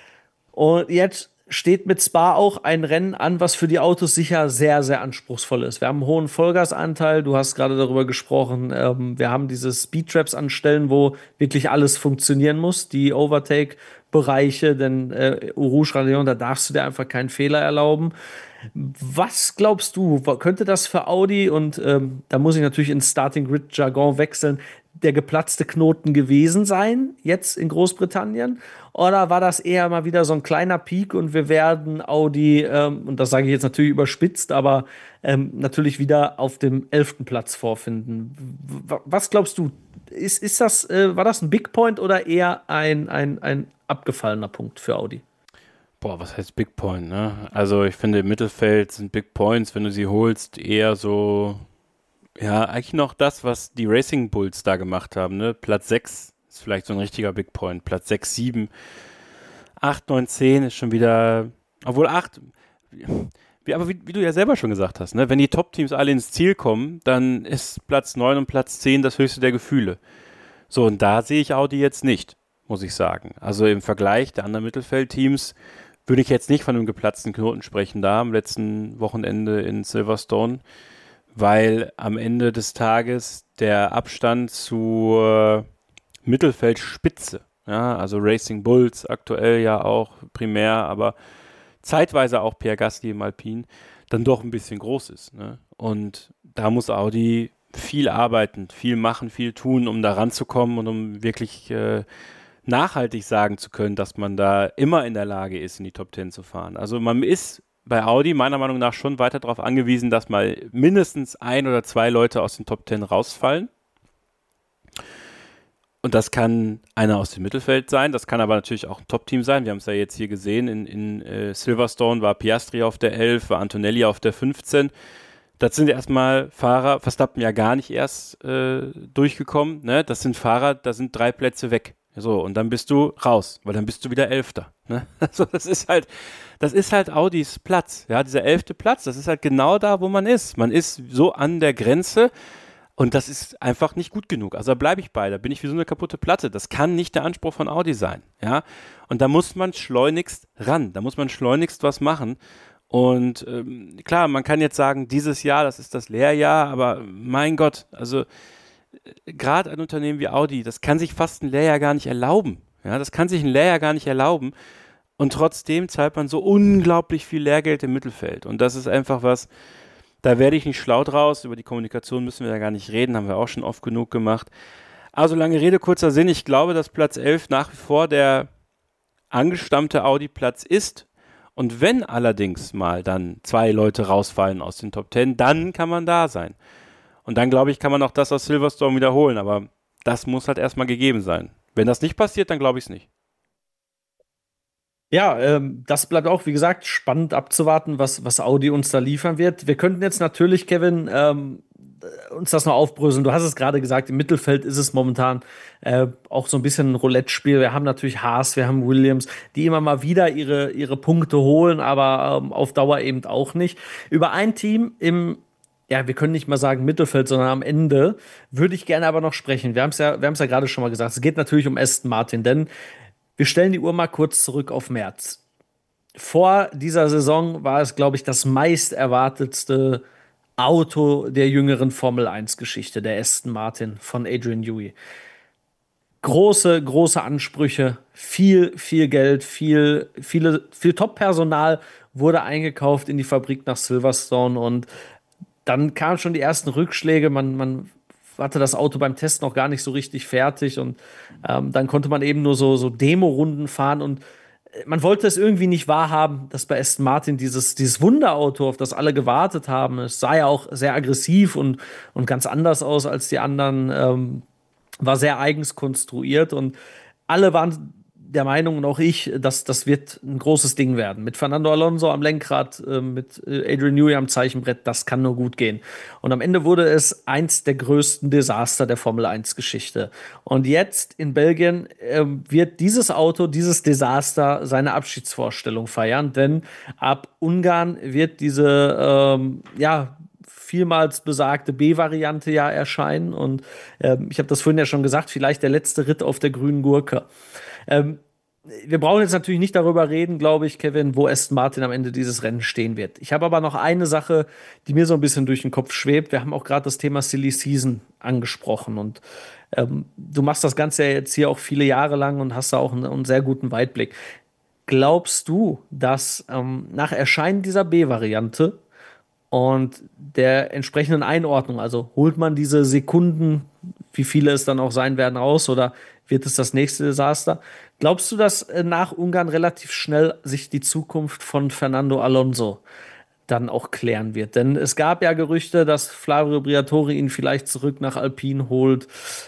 Und jetzt steht mit Spa auch ein Rennen an, was für die Autos sicher sehr, sehr anspruchsvoll ist. Wir haben einen hohen Vollgasanteil, du hast gerade darüber gesprochen. Wir haben diese Speedtraps an Stellen, wo wirklich alles funktionieren muss, die Overtake-Bereiche, denn Rouge Radion, da darfst du dir einfach keinen Fehler erlauben. Was glaubst du, könnte das für Audi, und da muss ich natürlich ins Starting Grid Jargon wechseln, der geplatzte Knoten gewesen sein, jetzt in Großbritannien? Oder war das eher mal wieder so ein kleiner Peak und wir werden Audi, und das sage ich jetzt natürlich überspitzt, aber natürlich wieder auf dem 11. Platz vorfinden? Was glaubst du, war das ein Big Point oder eher ein abgefallener Punkt für Audi? Boah, was heißt Big Point, ne? Also ich finde, im Mittelfeld sind Big Points, wenn du sie holst, eher so, ja, eigentlich noch das, was die Racing Bulls da gemacht haben, ne? Platz 6 ist vielleicht so ein richtiger Big Point. Platz 6, 7, 8, 9, 10 ist schon wieder, obwohl 8, aber wie du ja selber schon gesagt hast, ne? Wenn die Top-Teams alle ins Ziel kommen, dann ist Platz 9 und Platz 10 das höchste der Gefühle. So, und da sehe ich Audi jetzt nicht, muss ich sagen. Also im Vergleich der anderen Mittelfeldteams würde ich jetzt nicht von einem geplatzten Knoten sprechen da am letzten Wochenende in Silverstone, weil am Ende des Tages der Abstand zur Mittelfeldspitze, ja, also Racing Bulls aktuell ja auch primär, aber zeitweise auch Pierre Gasly im Alpine, dann doch ein bisschen groß ist. Ne? Und da muss Audi viel arbeiten, viel machen, viel tun, um da ranzukommen und um wirklich nachhaltig sagen zu können, dass man da immer in der Lage ist, in die Top 10 zu fahren. Also man ist bei Audi meiner Meinung nach schon weiter darauf angewiesen, dass mal mindestens 1 oder 2 Leute aus den Top 10 rausfallen. Und das kann einer aus dem Mittelfeld sein, das kann aber natürlich auch ein Top-Team sein. Wir haben es ja jetzt hier gesehen, in Silverstone war Piastri auf der 11, war Antonelli auf der 15. Das sind erstmal Fahrer, Verstappen ja gar nicht erst durchgekommen. Ne? Das sind Fahrer, da sind 3 Plätze weg. So, und dann bist du raus, weil dann bist du wieder 11. Ne? Also das ist halt Audis Platz, ja, dieser 11. Platz, das ist halt genau da, wo man ist. Man ist so an der Grenze und das ist einfach nicht gut genug. Also da bleibe ich bei, da bin ich wie so eine kaputte Platte. Das kann nicht der Anspruch von Audi sein, ja. Und da muss man schleunigst ran, da muss man schleunigst was machen. Und klar, man kann jetzt sagen, dieses Jahr, das ist das Lehrjahr, aber mein Gott, also gerade ein Unternehmen wie Audi, das kann sich fast ein Lehrjahr gar nicht erlauben. Ja, das kann sich ein Lehrjahr gar nicht erlauben. Und trotzdem zahlt man so unglaublich viel Lehrgeld im Mittelfeld. Und das ist einfach was, da werde ich nicht schlau draus. Über die Kommunikation müssen wir ja gar nicht reden, haben wir auch schon oft genug gemacht. Also lange Rede, kurzer Sinn. Ich glaube, dass Platz 11 nach wie vor der angestammte Audi-Platz ist. Und wenn allerdings mal dann 2 Leute rausfallen aus den Top 10, dann kann man da sein. Und dann, glaube ich, kann man auch das aus Silverstone wiederholen. Aber das muss halt erstmal gegeben sein. Wenn das nicht passiert, dann glaube ich es nicht. Ja, das bleibt auch, wie gesagt, spannend abzuwarten, was Audi uns da liefern wird. Wir könnten jetzt natürlich, Kevin, uns das noch aufbröseln. Du hast es gerade gesagt, im Mittelfeld ist es momentan auch so ein bisschen ein Roulette-Spiel. Wir haben natürlich Haas, wir haben Williams, die immer mal wieder ihre Punkte holen, aber auf Dauer eben auch nicht. Über ein Team ja, wir können nicht mal sagen Mittelfeld, sondern am Ende würde ich gerne aber noch sprechen. Wir haben es ja gerade schon mal gesagt. Es geht natürlich um Aston Martin, denn wir stellen die Uhr mal kurz zurück auf März. Vor dieser Saison war es, glaube ich, das meist erwartetste Auto der jüngeren Formel-1-Geschichte, der Aston Martin von Adrian Newey. Große, große Ansprüche, viel Geld, viel Top-Personal wurde eingekauft in die Fabrik nach Silverstone und dann kamen schon die ersten Rückschläge. Man hatte das Auto beim Test noch gar nicht so richtig fertig und dann konnte man eben nur so Demo-Runden fahren und man wollte es irgendwie nicht wahrhaben, dass bei Aston Martin dieses Wunderauto, auf das alle gewartet haben, es sah ja auch sehr aggressiv und ganz anders aus als die anderen, war sehr eigens konstruiert und alle waren der Meinung, und auch ich, dass das wird ein großes Ding werden. Mit Fernando Alonso am Lenkrad, mit Adrian Newey am Zeichenbrett, das kann nur gut gehen. Und am Ende wurde es eins der größten Desaster der Formel-1-Geschichte. Und jetzt in Belgien wird dieses Auto, dieses Desaster, seine Abschiedsvorstellung feiern, denn ab Ungarn wird diese, ja, vielmals besagte B-Variante ja erscheinen. Und ich habe das vorhin ja schon gesagt, vielleicht der letzte Ritt auf der grünen Gurke. Ähm, Wir brauchen jetzt natürlich nicht darüber reden, glaube ich, Kevin, wo Aston Martin am Ende dieses Rennen stehen wird. Ich habe aber noch eine Sache, die mir so ein bisschen durch den Kopf schwebt. Wir haben auch gerade das Thema Silly Season angesprochen und du machst das Ganze ja jetzt hier auch viele Jahre lang und hast da auch einen sehr guten Weitblick. Glaubst du, dass nach Erscheinen dieser B-Variante und der entsprechenden Einordnung, also holt man diese Sekunden, wie viele es dann auch sein werden, raus oder wird es das nächste Desaster? Glaubst du, dass nach Ungarn relativ schnell sich die Zukunft von Fernando Alonso dann auch klären wird? Denn es gab ja Gerüchte, dass Flavio Briatore ihn vielleicht zurück nach Alpine holt.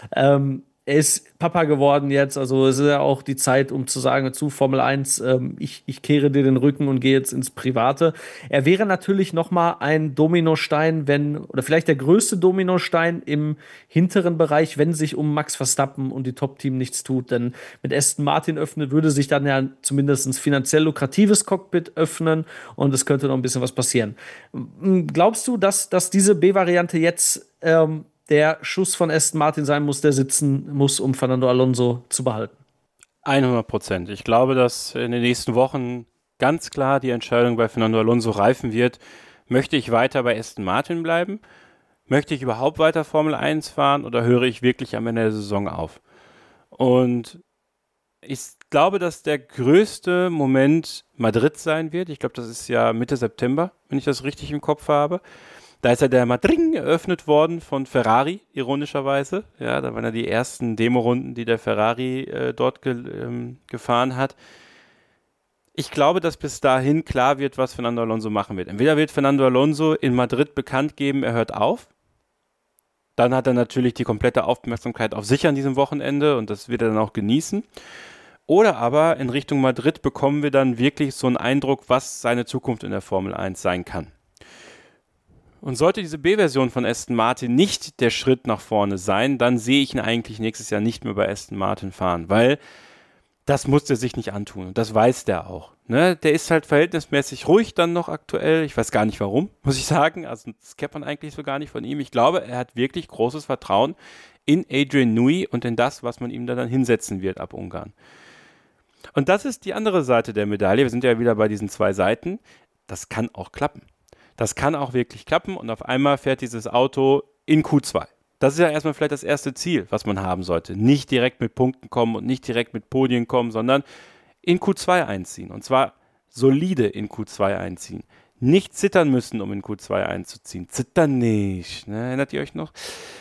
Er ist Papa geworden jetzt, also es ist ja auch die Zeit, um zu sagen, zu Formel 1, ich kehre dir den Rücken und gehe jetzt ins Private. Er wäre natürlich noch mal ein Dominostein, oder vielleicht der größte Dominostein im hinteren Bereich, wenn sich um Max Verstappen und die Top-Team nichts tut. Denn mit Aston Martin würde sich dann ja zumindest ein finanziell lukratives Cockpit öffnen und es könnte noch ein bisschen was passieren. Glaubst du, dass diese B-Variante jetzt der Schuss von Aston Martin sein muss, der sitzen muss, um Fernando Alonso zu behalten? 100%. Ich glaube, dass in den nächsten Wochen ganz klar die Entscheidung bei Fernando Alonso reifen wird. Möchte ich weiter bei Aston Martin bleiben? Möchte ich überhaupt weiter Formel 1 fahren oder höre ich wirklich am Ende der Saison auf? Und ich glaube, dass der größte Moment Madrid sein wird. Ich glaube, das ist ja Mitte September, wenn ich das richtig im Kopf habe. Da ist ja der Madrid eröffnet worden von Ferrari, ironischerweise. Ja, da waren ja die ersten Demorunden, die der Ferrari dort gefahren hat. Ich glaube, dass bis dahin klar wird, was Fernando Alonso machen wird. Entweder wird Fernando Alonso in Madrid bekannt geben, er hört auf. Dann hat er natürlich die komplette Aufmerksamkeit auf sich an diesem Wochenende und das wird er dann auch genießen. Oder aber in Richtung Madrid bekommen wir dann wirklich so einen Eindruck, was seine Zukunft in der Formel 1 sein kann. Und sollte diese B-Version von Aston Martin nicht der Schritt nach vorne sein, dann sehe ich ihn eigentlich nächstes Jahr nicht mehr bei Aston Martin fahren, weil das muss er sich nicht antun und das weiß der auch. Ne? Der ist halt verhältnismäßig ruhig dann noch aktuell. Ich weiß gar nicht warum, muss ich sagen. Also das kennt man eigentlich so gar nicht von ihm. Ich glaube, er hat wirklich großes Vertrauen in Adrian Newey und in das, was man ihm dann hinsetzen wird ab Ungarn. Und das ist die andere Seite der Medaille. Wir sind ja wieder bei diesen zwei Seiten. Das kann auch klappen. Das kann auch wirklich klappen und auf einmal fährt dieses Auto in Q2. Das ist ja erstmal vielleicht das erste Ziel, was man haben sollte. Nicht direkt mit Punkten kommen und nicht direkt mit Podien kommen, sondern in Q2 einziehen. Und zwar solide in Q2 einziehen. Nicht zittern müssen, um in Q2 einzuziehen. Zittern nicht. Ne? Erinnert ihr euch noch?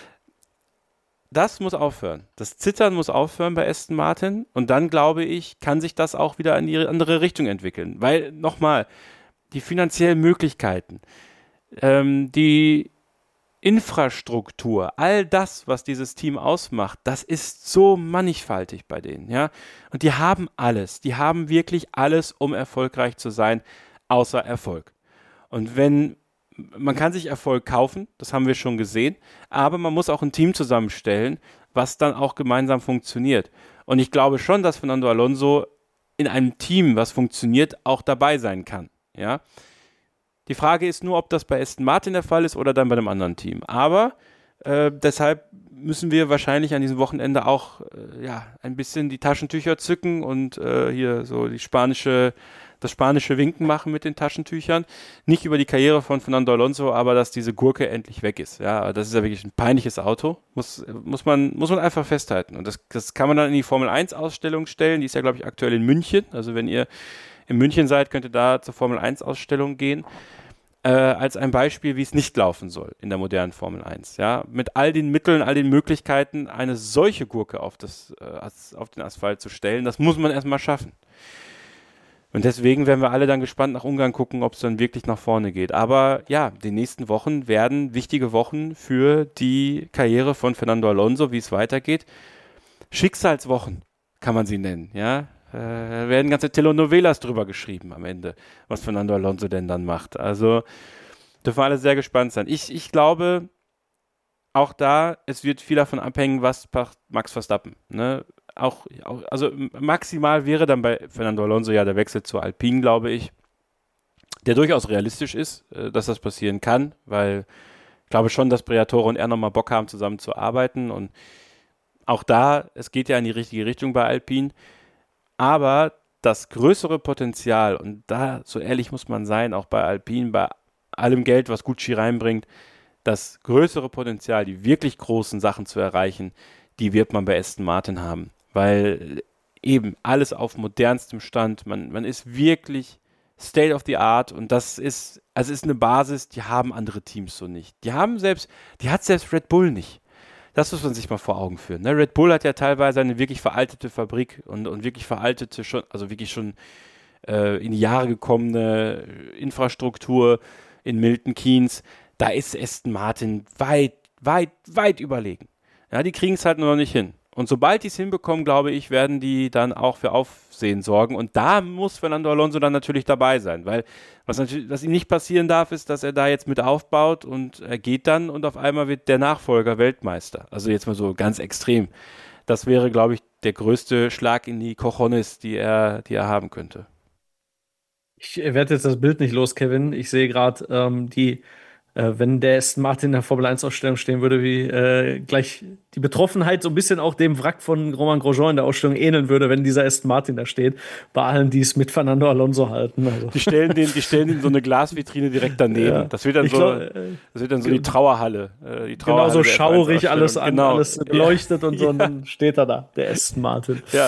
Das muss aufhören. Das Zittern muss aufhören bei Aston Martin. Und dann, glaube ich, kann sich das auch wieder in die andere Richtung entwickeln. Weil, nochmal, die finanziellen Möglichkeiten, die Infrastruktur, all das, was dieses Team ausmacht, das ist so mannigfaltig bei denen, ja. Und die haben alles, die haben wirklich alles, um erfolgreich zu sein, außer Erfolg. Und man kann sich Erfolg kaufen, das haben wir schon gesehen, aber man muss auch ein Team zusammenstellen, was dann auch gemeinsam funktioniert. Und ich glaube schon, dass Fernando Alonso in einem Team, was funktioniert, auch dabei sein kann, ja. Die Frage ist nur, ob das bei Aston Martin der Fall ist oder dann bei einem anderen Team. Aber deshalb müssen wir wahrscheinlich an diesem Wochenende auch ein bisschen die Taschentücher zücken und hier so das spanische Winken machen mit den Taschentüchern. Nicht über die Karriere von Fernando Alonso, aber dass diese Gurke endlich weg ist. Ja, das ist ja wirklich ein peinliches Auto. Muss man einfach festhalten. Und das kann man dann in die Formel-1-Ausstellung stellen. Die ist ja, glaube ich, aktuell in München. Also wenn ihr in München seid, könnt ihr da zur Formel-1-Ausstellung gehen. Als ein Beispiel, wie es nicht laufen soll in der modernen Formel 1. Ja? Mit all den Mitteln, all den Möglichkeiten, eine solche Gurke auf den Asphalt zu stellen, das muss man erstmal schaffen. Und deswegen werden wir alle dann gespannt nach Ungarn gucken, ob es dann wirklich nach vorne geht. Aber ja, die nächsten Wochen werden wichtige Wochen für die Karriere von Fernando Alonso, wie es weitergeht. Schicksalswochen kann man sie nennen, ja. Werden ganze Telenovelas drüber geschrieben am Ende, was Fernando Alonso denn dann macht. Also dürfen wir alle sehr gespannt sein. Ich glaube, auch da, es wird viel davon abhängen, was macht Max Verstappen. Ne? Also maximal wäre dann bei Fernando Alonso ja der Wechsel zur Alpine, glaube ich, der durchaus realistisch ist, dass das passieren kann, weil ich glaube schon, dass Briatore und er nochmal Bock haben, zusammen zu arbeiten. Und auch da, es geht ja in die richtige Richtung bei Alpine. Aber das größere Potenzial, und da, so ehrlich muss man sein, auch bei Alpine, bei allem Geld, was Gucci reinbringt, das größere Potenzial, die wirklich großen Sachen zu erreichen, die wird man bei Aston Martin haben. Weil eben alles auf modernstem Stand, man ist wirklich State of the Art und das ist eine Basis, die haben andere Teams so nicht. Die hat selbst Red Bull nicht. Das muss man sich mal vor Augen führen. Ne? Red Bull hat ja teilweise eine wirklich veraltete Fabrik und wirklich veraltete, wirklich schon in die Jahre gekommene Infrastruktur in Milton Keynes. Da ist Aston Martin weit, weit, weit überlegen. Ja, die kriegen es halt nur noch nicht hin. Und sobald die es hinbekommen, glaube ich, werden die dann auch für Aufsehen sorgen. Und da muss Fernando Alonso dann natürlich dabei sein, weil was ihm nicht passieren darf, ist, dass er da jetzt mit aufbaut und er geht dann und auf einmal wird der Nachfolger Weltmeister. Also jetzt mal so ganz extrem. Das wäre, glaube ich, der größte Schlag in die Cojones, die er haben könnte. Ich werde jetzt das Bild nicht los, Kevin. Ich sehe gerade wenn der Aston Martin in der Formel-1-Ausstellung stehen würde, wie gleich die Betroffenheit so ein bisschen auch dem Wrack von Romain Grosjean in der Ausstellung ähneln würde, wenn dieser Aston Martin da steht, bei allen, die es mit Fernando Alonso halten. Also. Die stellen in so eine Glasvitrine direkt daneben. Ja. Das wird dann so die Trauerhalle. Genau, so schaurig alles beleuchtet und so, und dann steht er da, der Aston Martin. Ja.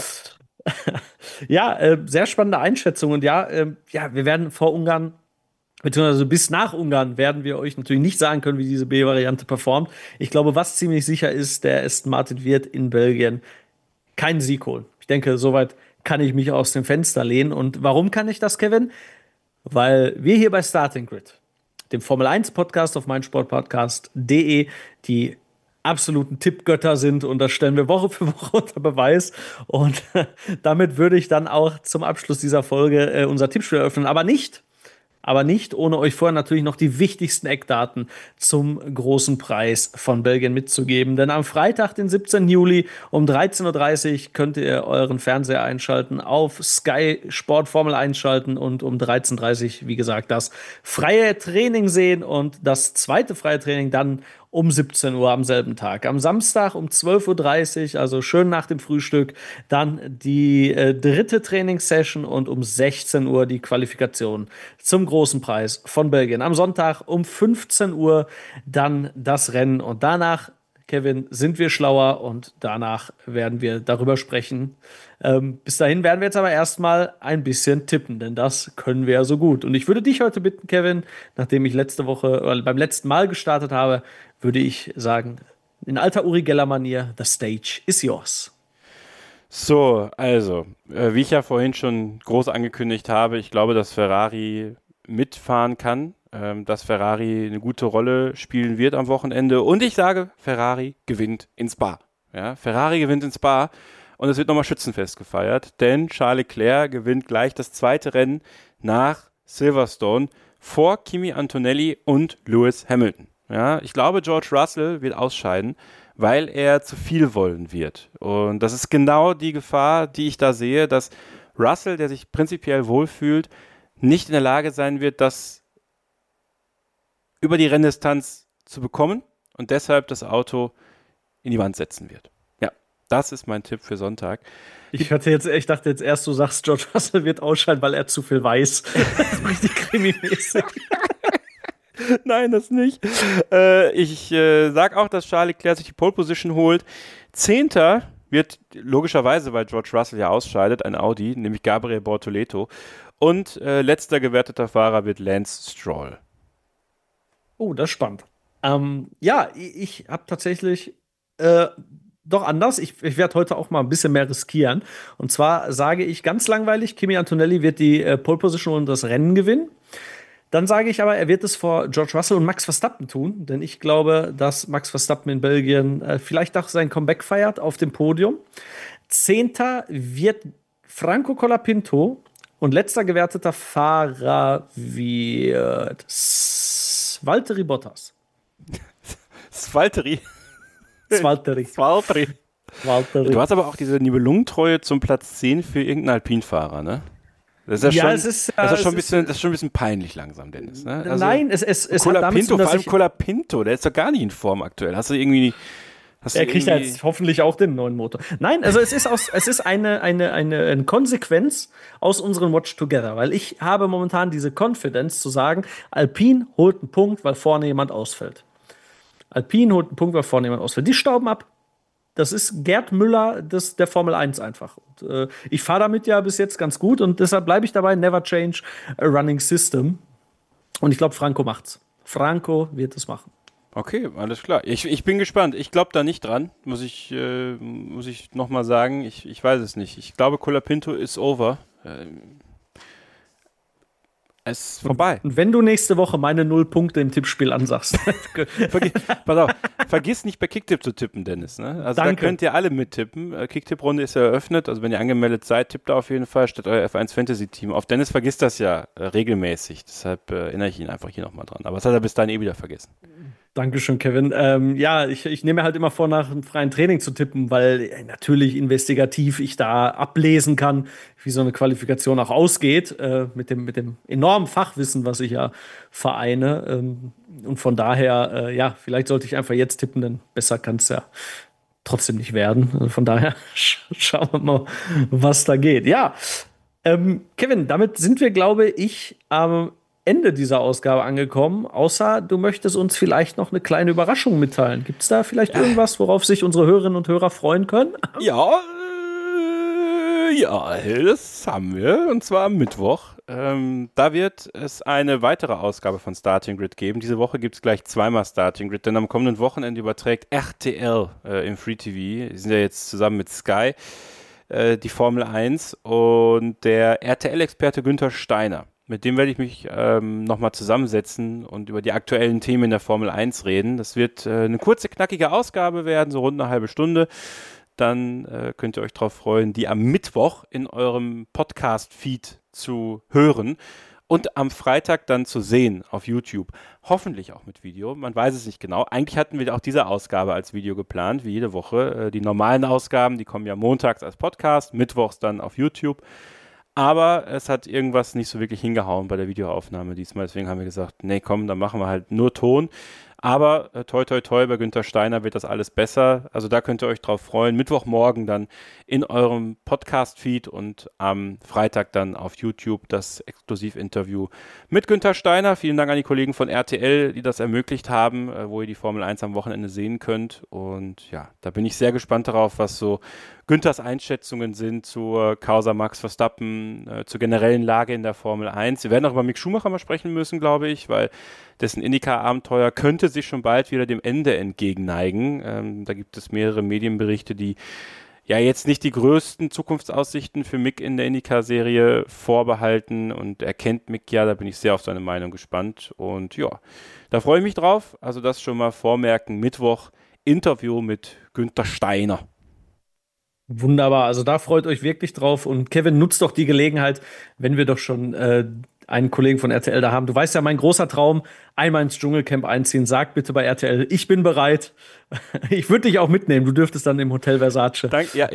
Ja, sehr spannende Einschätzung. Und wir werden vor Ungarn, beziehungsweise bis nach Ungarn, werden wir euch natürlich nicht sagen können, wie diese B-Variante performt. Ich glaube, was ziemlich sicher ist, der Aston Martin wird in Belgien keinen Sieg holen. Ich denke, soweit kann ich mich aus dem Fenster lehnen. Und warum kann ich das, Kevin? Weil wir hier bei Starting Grid, dem Formel-1-Podcast auf meinsportpodcast.de, die absoluten Tippgötter sind, und das stellen wir Woche für Woche unter Beweis. Und damit würde ich dann auch zum Abschluss dieser Folge unser Tippspiel eröffnen. Aber nicht, ohne euch vorher natürlich noch die wichtigsten Eckdaten zum großen Preis von Belgien mitzugeben. Denn am Freitag, den 17. Juli um 13.30 Uhr könnt ihr euren Fernseher einschalten, auf Sky Sport Formel einschalten und um 13.30 Uhr, wie gesagt, das freie Training sehen und das zweite freie Training dann um 17 Uhr am selben Tag. Am Samstag um 12.30 Uhr, also schön nach dem Frühstück, dann die dritte Trainingssession und um 16 Uhr die Qualifikation zum großen Preis von Belgien. Am Sonntag um 15 Uhr dann das Rennen und danach, Kevin, sind wir schlauer und danach werden wir darüber sprechen. Bis dahin werden wir jetzt aber erstmal ein bisschen tippen, denn das können wir ja so gut. Und ich würde dich heute bitten, Kevin, nachdem ich beim letzten Mal gestartet habe, würde ich sagen, in alter Uri Geller-Manier, the stage is yours. So, also, wie ich ja vorhin schon groß angekündigt habe, ich glaube, dass Ferrari mitfahren kann. dass Ferrari eine gute Rolle spielen wird am Wochenende. Und ich sage, Ferrari gewinnt in Spa. Ja, Ferrari gewinnt in Spa und es wird nochmal Schützenfest gefeiert, denn Charles Leclerc gewinnt gleich das zweite Rennen nach Silverstone vor Kimi Antonelli und Lewis Hamilton. Ja, ich glaube, George Russell wird ausscheiden, weil er zu viel wollen wird. Und das ist genau die Gefahr, die ich da sehe, dass Russell, der sich prinzipiell wohlfühlt, nicht in der Lage sein wird, das über die Renndistanz zu bekommen und deshalb das Auto in die Wand setzen wird. Ja, das ist mein Tipp für Sonntag. Ich dachte jetzt erst, du sagst, George Russell wird ausscheiden, weil er zu viel weiß. Das ist richtig krimimäßig. Nein, das nicht. Ich sag auch, dass Charles Leclerc sich die Pole Position holt. 10. wird logischerweise, weil George Russell ja ausscheidet, ein Audi, nämlich Gabriel Bortoleto. Und letzter gewerteter Fahrer wird Lance Stroll. Oh, das ist spannend. Ja, ich habe tatsächlich doch anders. Ich werde heute auch mal ein bisschen mehr riskieren. Und zwar sage ich ganz langweilig, Kimi Antonelli wird die Pole Position und das Rennen gewinnen. Dann sage ich aber, er wird es vor George Russell und Max Verstappen tun, denn ich glaube, dass Max Verstappen in Belgien vielleicht auch sein Comeback feiert auf dem Podium. 10. wird Franco Colapinto und letzter gewerteter Fahrer wird Valtteri Bottas. Valtteri. Du hast aber auch diese Nibelungentreue zum Platz 10 für irgendeinen Alpinfahrer, ne? Das ist ja, schon ein bisschen peinlich langsam, Dennis. Ne? Also, nein, es hat damit zu tun, vor allem Colapinto, der ist doch gar nicht in Form aktuell. Er kriegt ja jetzt hoffentlich auch den neuen Motor. Nein, also es ist eine Konsequenz aus unseren Watch Together, weil ich habe momentan diese Confidence zu sagen, Alpine holt einen Punkt, weil vorne jemand ausfällt. Die stauben ab. Das ist Gerd Müller der Formel 1 einfach. Und, ich fahre damit ja bis jetzt ganz gut und deshalb bleibe ich dabei, never change a running system. Und ich glaube, Franco macht's. Franco wird es machen. Okay, alles klar. Ich bin gespannt. Ich glaube da nicht dran, muss ich nochmal sagen. Ich weiß es nicht. Ich glaube, Colapinto ist over. Es ist vorbei. Und wenn du nächste Woche meine 0 Punkte im Tippspiel ansagst. Pass auf, vergiss nicht bei Kicktipp zu tippen, Dennis. Ne? Also Danke. Da könnt ihr alle mittippen. Kicktipp-Runde ist ja eröffnet. Also wenn ihr angemeldet seid, tippt da auf jeden Fall statt euer F1 Fantasy-Team auf. Dennis vergisst das ja regelmäßig. Deshalb erinnere ich ihn einfach hier nochmal dran. Aber das hat er bis dahin wieder vergessen. Dankeschön, Kevin. Ja, ich nehme halt immer vor, nach einem freien Training zu tippen, weil natürlich investigativ ich da ablesen kann, wie so eine Qualifikation auch ausgeht, mit dem enormen Fachwissen, was ich ja vereine. Und von daher, ja, vielleicht sollte ich einfach jetzt tippen, denn besser kann es ja trotzdem nicht werden. Also von daher schauen wir mal, was da geht. Ja, Kevin, damit sind wir, glaube ich, am Ende dieser Ausgabe angekommen, außer du möchtest uns vielleicht noch eine kleine Überraschung mitteilen. Gibt es da vielleicht irgendwas, worauf sich unsere Hörerinnen und Hörer freuen können? Ja, das haben wir, und zwar am Mittwoch. Da wird es eine weitere Ausgabe von Starting Grid geben. Diese Woche gibt es gleich zweimal Starting Grid, denn am kommenden Wochenende überträgt RTL im Free TV, die sind ja jetzt zusammen mit Sky, die Formel 1, und der RTL-Experte Günther Steiner, mit dem werde ich mich nochmal zusammensetzen und über die aktuellen Themen in der Formel 1 reden. Das wird eine kurze, knackige Ausgabe werden, so rund eine halbe Stunde. Dann könnt ihr euch darauf freuen, die am Mittwoch in eurem Podcast-Feed zu hören und am Freitag dann zu sehen auf YouTube. Hoffentlich auch mit Video, man weiß es nicht genau. Eigentlich hatten wir auch diese Ausgabe als Video geplant, wie jede Woche. Die normalen Ausgaben, die kommen ja montags als Podcast, mittwochs dann auf YouTube. Aber es hat irgendwas nicht so wirklich hingehauen bei der Videoaufnahme diesmal. Deswegen haben wir gesagt, nee, komm, dann machen wir halt nur Ton. Aber toi, toi, toi, bei Günther Steiner wird das alles besser. Also da könnt ihr euch drauf freuen. Mittwochmorgen dann in eurem Podcast-Feed und am Freitag dann auf YouTube das Exklusivinterview mit Günther Steiner. Vielen Dank an die Kollegen von RTL, die das ermöglicht haben, wo ihr die Formel 1 am Wochenende sehen könnt. Und ja, da bin ich sehr gespannt darauf, was so Günthers Einschätzungen sind zur Causa Max Verstappen, zur generellen Lage in der Formel 1. Wir werden auch über Mick Schumacher mal sprechen müssen, glaube ich, weil dessen IndyCar-Abenteuer könnte sich schon bald wieder dem Ende entgegenneigen. Da gibt es mehrere Medienberichte, die ja jetzt nicht die größten Zukunftsaussichten für Mick in der IndyCar-Serie vorbehalten und er kennt Mick ja, da bin ich sehr auf seine Meinung gespannt und ja, da freue ich mich drauf. Also das schon mal vormerken, Mittwoch Interview mit Günther Steiner. Wunderbar, also da freut euch wirklich drauf und Kevin, nutzt doch die Gelegenheit, wenn wir doch schon einen Kollegen von RTL da haben. Du weißt ja, mein großer Traum, einmal ins Dschungelcamp einziehen. Sag bitte bei RTL, ich bin bereit. Ich würde dich auch mitnehmen. Du dürftest dann im Hotel Versace. Ja,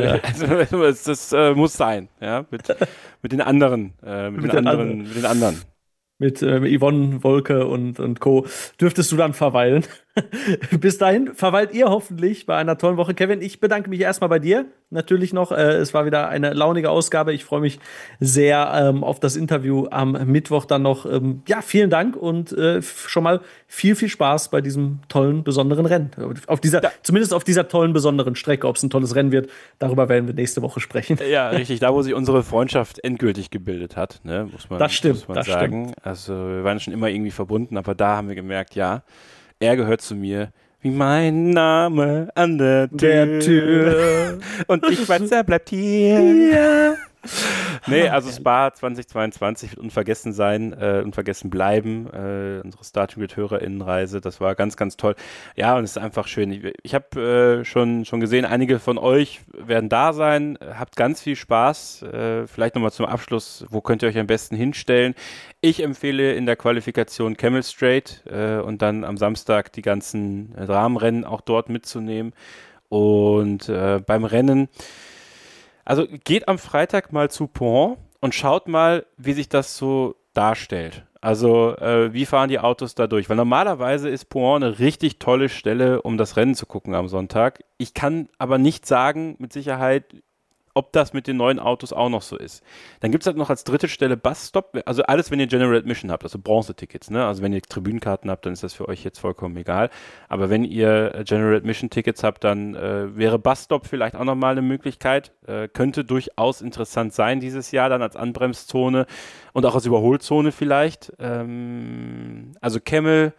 das muss sein, ja, mit den anderen, mit den anderen. Mit Yvonne Wolke und Co. dürftest du dann verweilen. Bis dahin verweilt ihr hoffentlich bei einer tollen Woche. Kevin, ich bedanke mich erstmal bei dir. Natürlich noch. Es war wieder eine launige Ausgabe. Ich freue mich sehr auf das Interview am Mittwoch dann noch. Ja, vielen Dank und schon mal viel, viel Spaß bei diesem tollen, besonderen Rennen. Zumindest auf dieser tollen, besonderen Strecke. Ob es ein tolles Rennen wird, darüber werden wir nächste Woche sprechen. Ja, richtig. Da, wo sich unsere Freundschaft endgültig gebildet hat, ne, muss man sagen. Also wir waren schon immer irgendwie verbunden, aber da haben wir gemerkt, ja, er gehört zu mir wie mein Name an der Tür. Und ich weiß, er bleibt hier. Ja. Nee, also Spa 2022 wird unvergessen sein, unvergessen bleiben. Unsere Starting Grid HörerInnenreise, das war ganz, ganz toll. Ja, und es ist einfach schön. Ich habe schon gesehen, einige von euch werden da sein. Habt ganz viel Spaß. Vielleicht nochmal zum Abschluss, wo könnt ihr euch am besten hinstellen? Ich empfehle in der Qualifikation Camel Straight und dann am Samstag die ganzen Rahmenrennen auch dort mitzunehmen. Und beim Rennen, also geht am Freitag mal zu Pohon und schaut mal, wie sich das so darstellt. Also wie fahren die Autos da durch? Weil normalerweise ist Pohon eine richtig tolle Stelle, um das Rennen zu gucken am Sonntag. Ich kann aber nicht sagen mit Sicherheit, ob das mit den neuen Autos auch noch so ist. Dann gibt es halt noch als dritte Stelle Busstop, also alles, wenn ihr General Admission habt, also Bronze-Tickets, ne? Also wenn ihr Tribünenkarten habt, dann ist das für euch jetzt vollkommen egal. Aber wenn ihr General Admission-Tickets habt, dann wäre Busstop vielleicht auch nochmal eine Möglichkeit. Könnte durchaus interessant sein dieses Jahr dann als Anbremszone und auch als Überholzone vielleicht. Also Camel,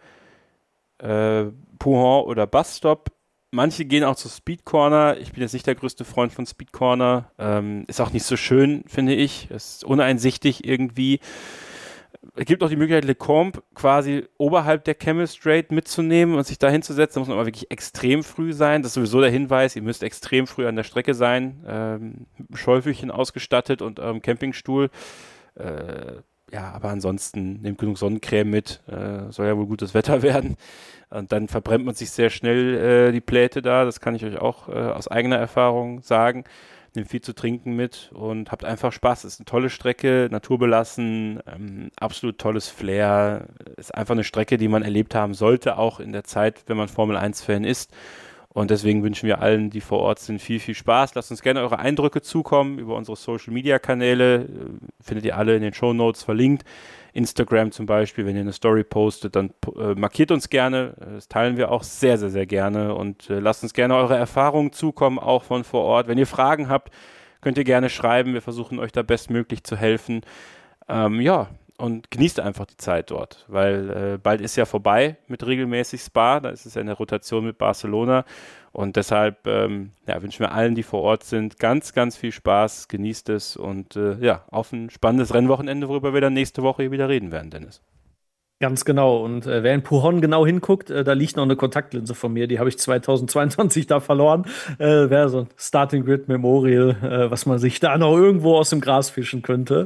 Pohon oder Busstop. Manche gehen auch zu Speed Corner. Ich bin jetzt nicht der größte Freund von Speed Corner. Ist auch nicht so schön, finde ich. Ist uneinsichtig irgendwie. Es gibt auch die Möglichkeit, Lecombe quasi oberhalb der Camel Straight mitzunehmen und sich da hinzusetzen. Da muss man aber wirklich extrem früh sein. Das ist sowieso der Hinweis, ihr müsst extrem früh an der Strecke sein. Schäufelchen ausgestattet und Campingstuhl. Ja, aber ansonsten nehmt genug Sonnencreme mit. Soll ja wohl gutes Wetter werden. Und dann verbrennt man sich sehr schnell die Pläte da. Das kann ich euch auch aus eigener Erfahrung sagen. Nehmt viel zu trinken mit und habt einfach Spaß. Es ist eine tolle Strecke, naturbelassen, absolut tolles Flair. Ist einfach eine Strecke, die man erlebt haben sollte, auch in der Zeit, wenn man Formel-1-Fan ist. Und deswegen wünschen wir allen, die vor Ort sind, viel, viel Spaß. Lasst uns gerne eure Eindrücke zukommen über unsere Social-Media-Kanäle. Findet ihr alle in den Shownotes verlinkt. Instagram zum Beispiel, wenn ihr eine Story postet, dann markiert uns gerne. Das teilen wir auch sehr, sehr, sehr gerne. Und lasst uns gerne eure Erfahrungen zukommen, auch von vor Ort. Wenn ihr Fragen habt, könnt ihr gerne schreiben. Wir versuchen euch da bestmöglich zu helfen. Ja, und genießt einfach die Zeit dort, weil bald ist ja vorbei mit regelmäßig Spa. Da ist es ja in der Rotation mit Barcelona. Und deshalb wünschen wir allen, die vor Ort sind, ganz, ganz viel Spaß, genießt es und auf ein spannendes Rennwochenende, worüber wir dann nächste Woche hier wieder reden werden, Dennis. Ganz genau. Und wer in Pohon genau hinguckt, da liegt noch eine Kontaktlinse von mir, die habe ich 2022 da verloren. Wäre so ein Starting Grid Memorial, was man sich da noch irgendwo aus dem Gras fischen könnte.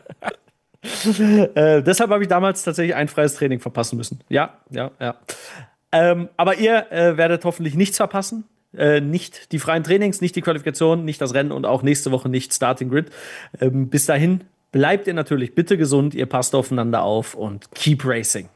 Deshalb habe ich damals tatsächlich ein freies Training verpassen müssen. Ja. Aber ihr werdet hoffentlich nichts verpassen. Nicht die freien Trainings, nicht die Qualifikation, nicht das Rennen und auch nächste Woche nicht Starting Grid. Bis dahin bleibt ihr natürlich bitte gesund, ihr passt aufeinander auf und keep racing.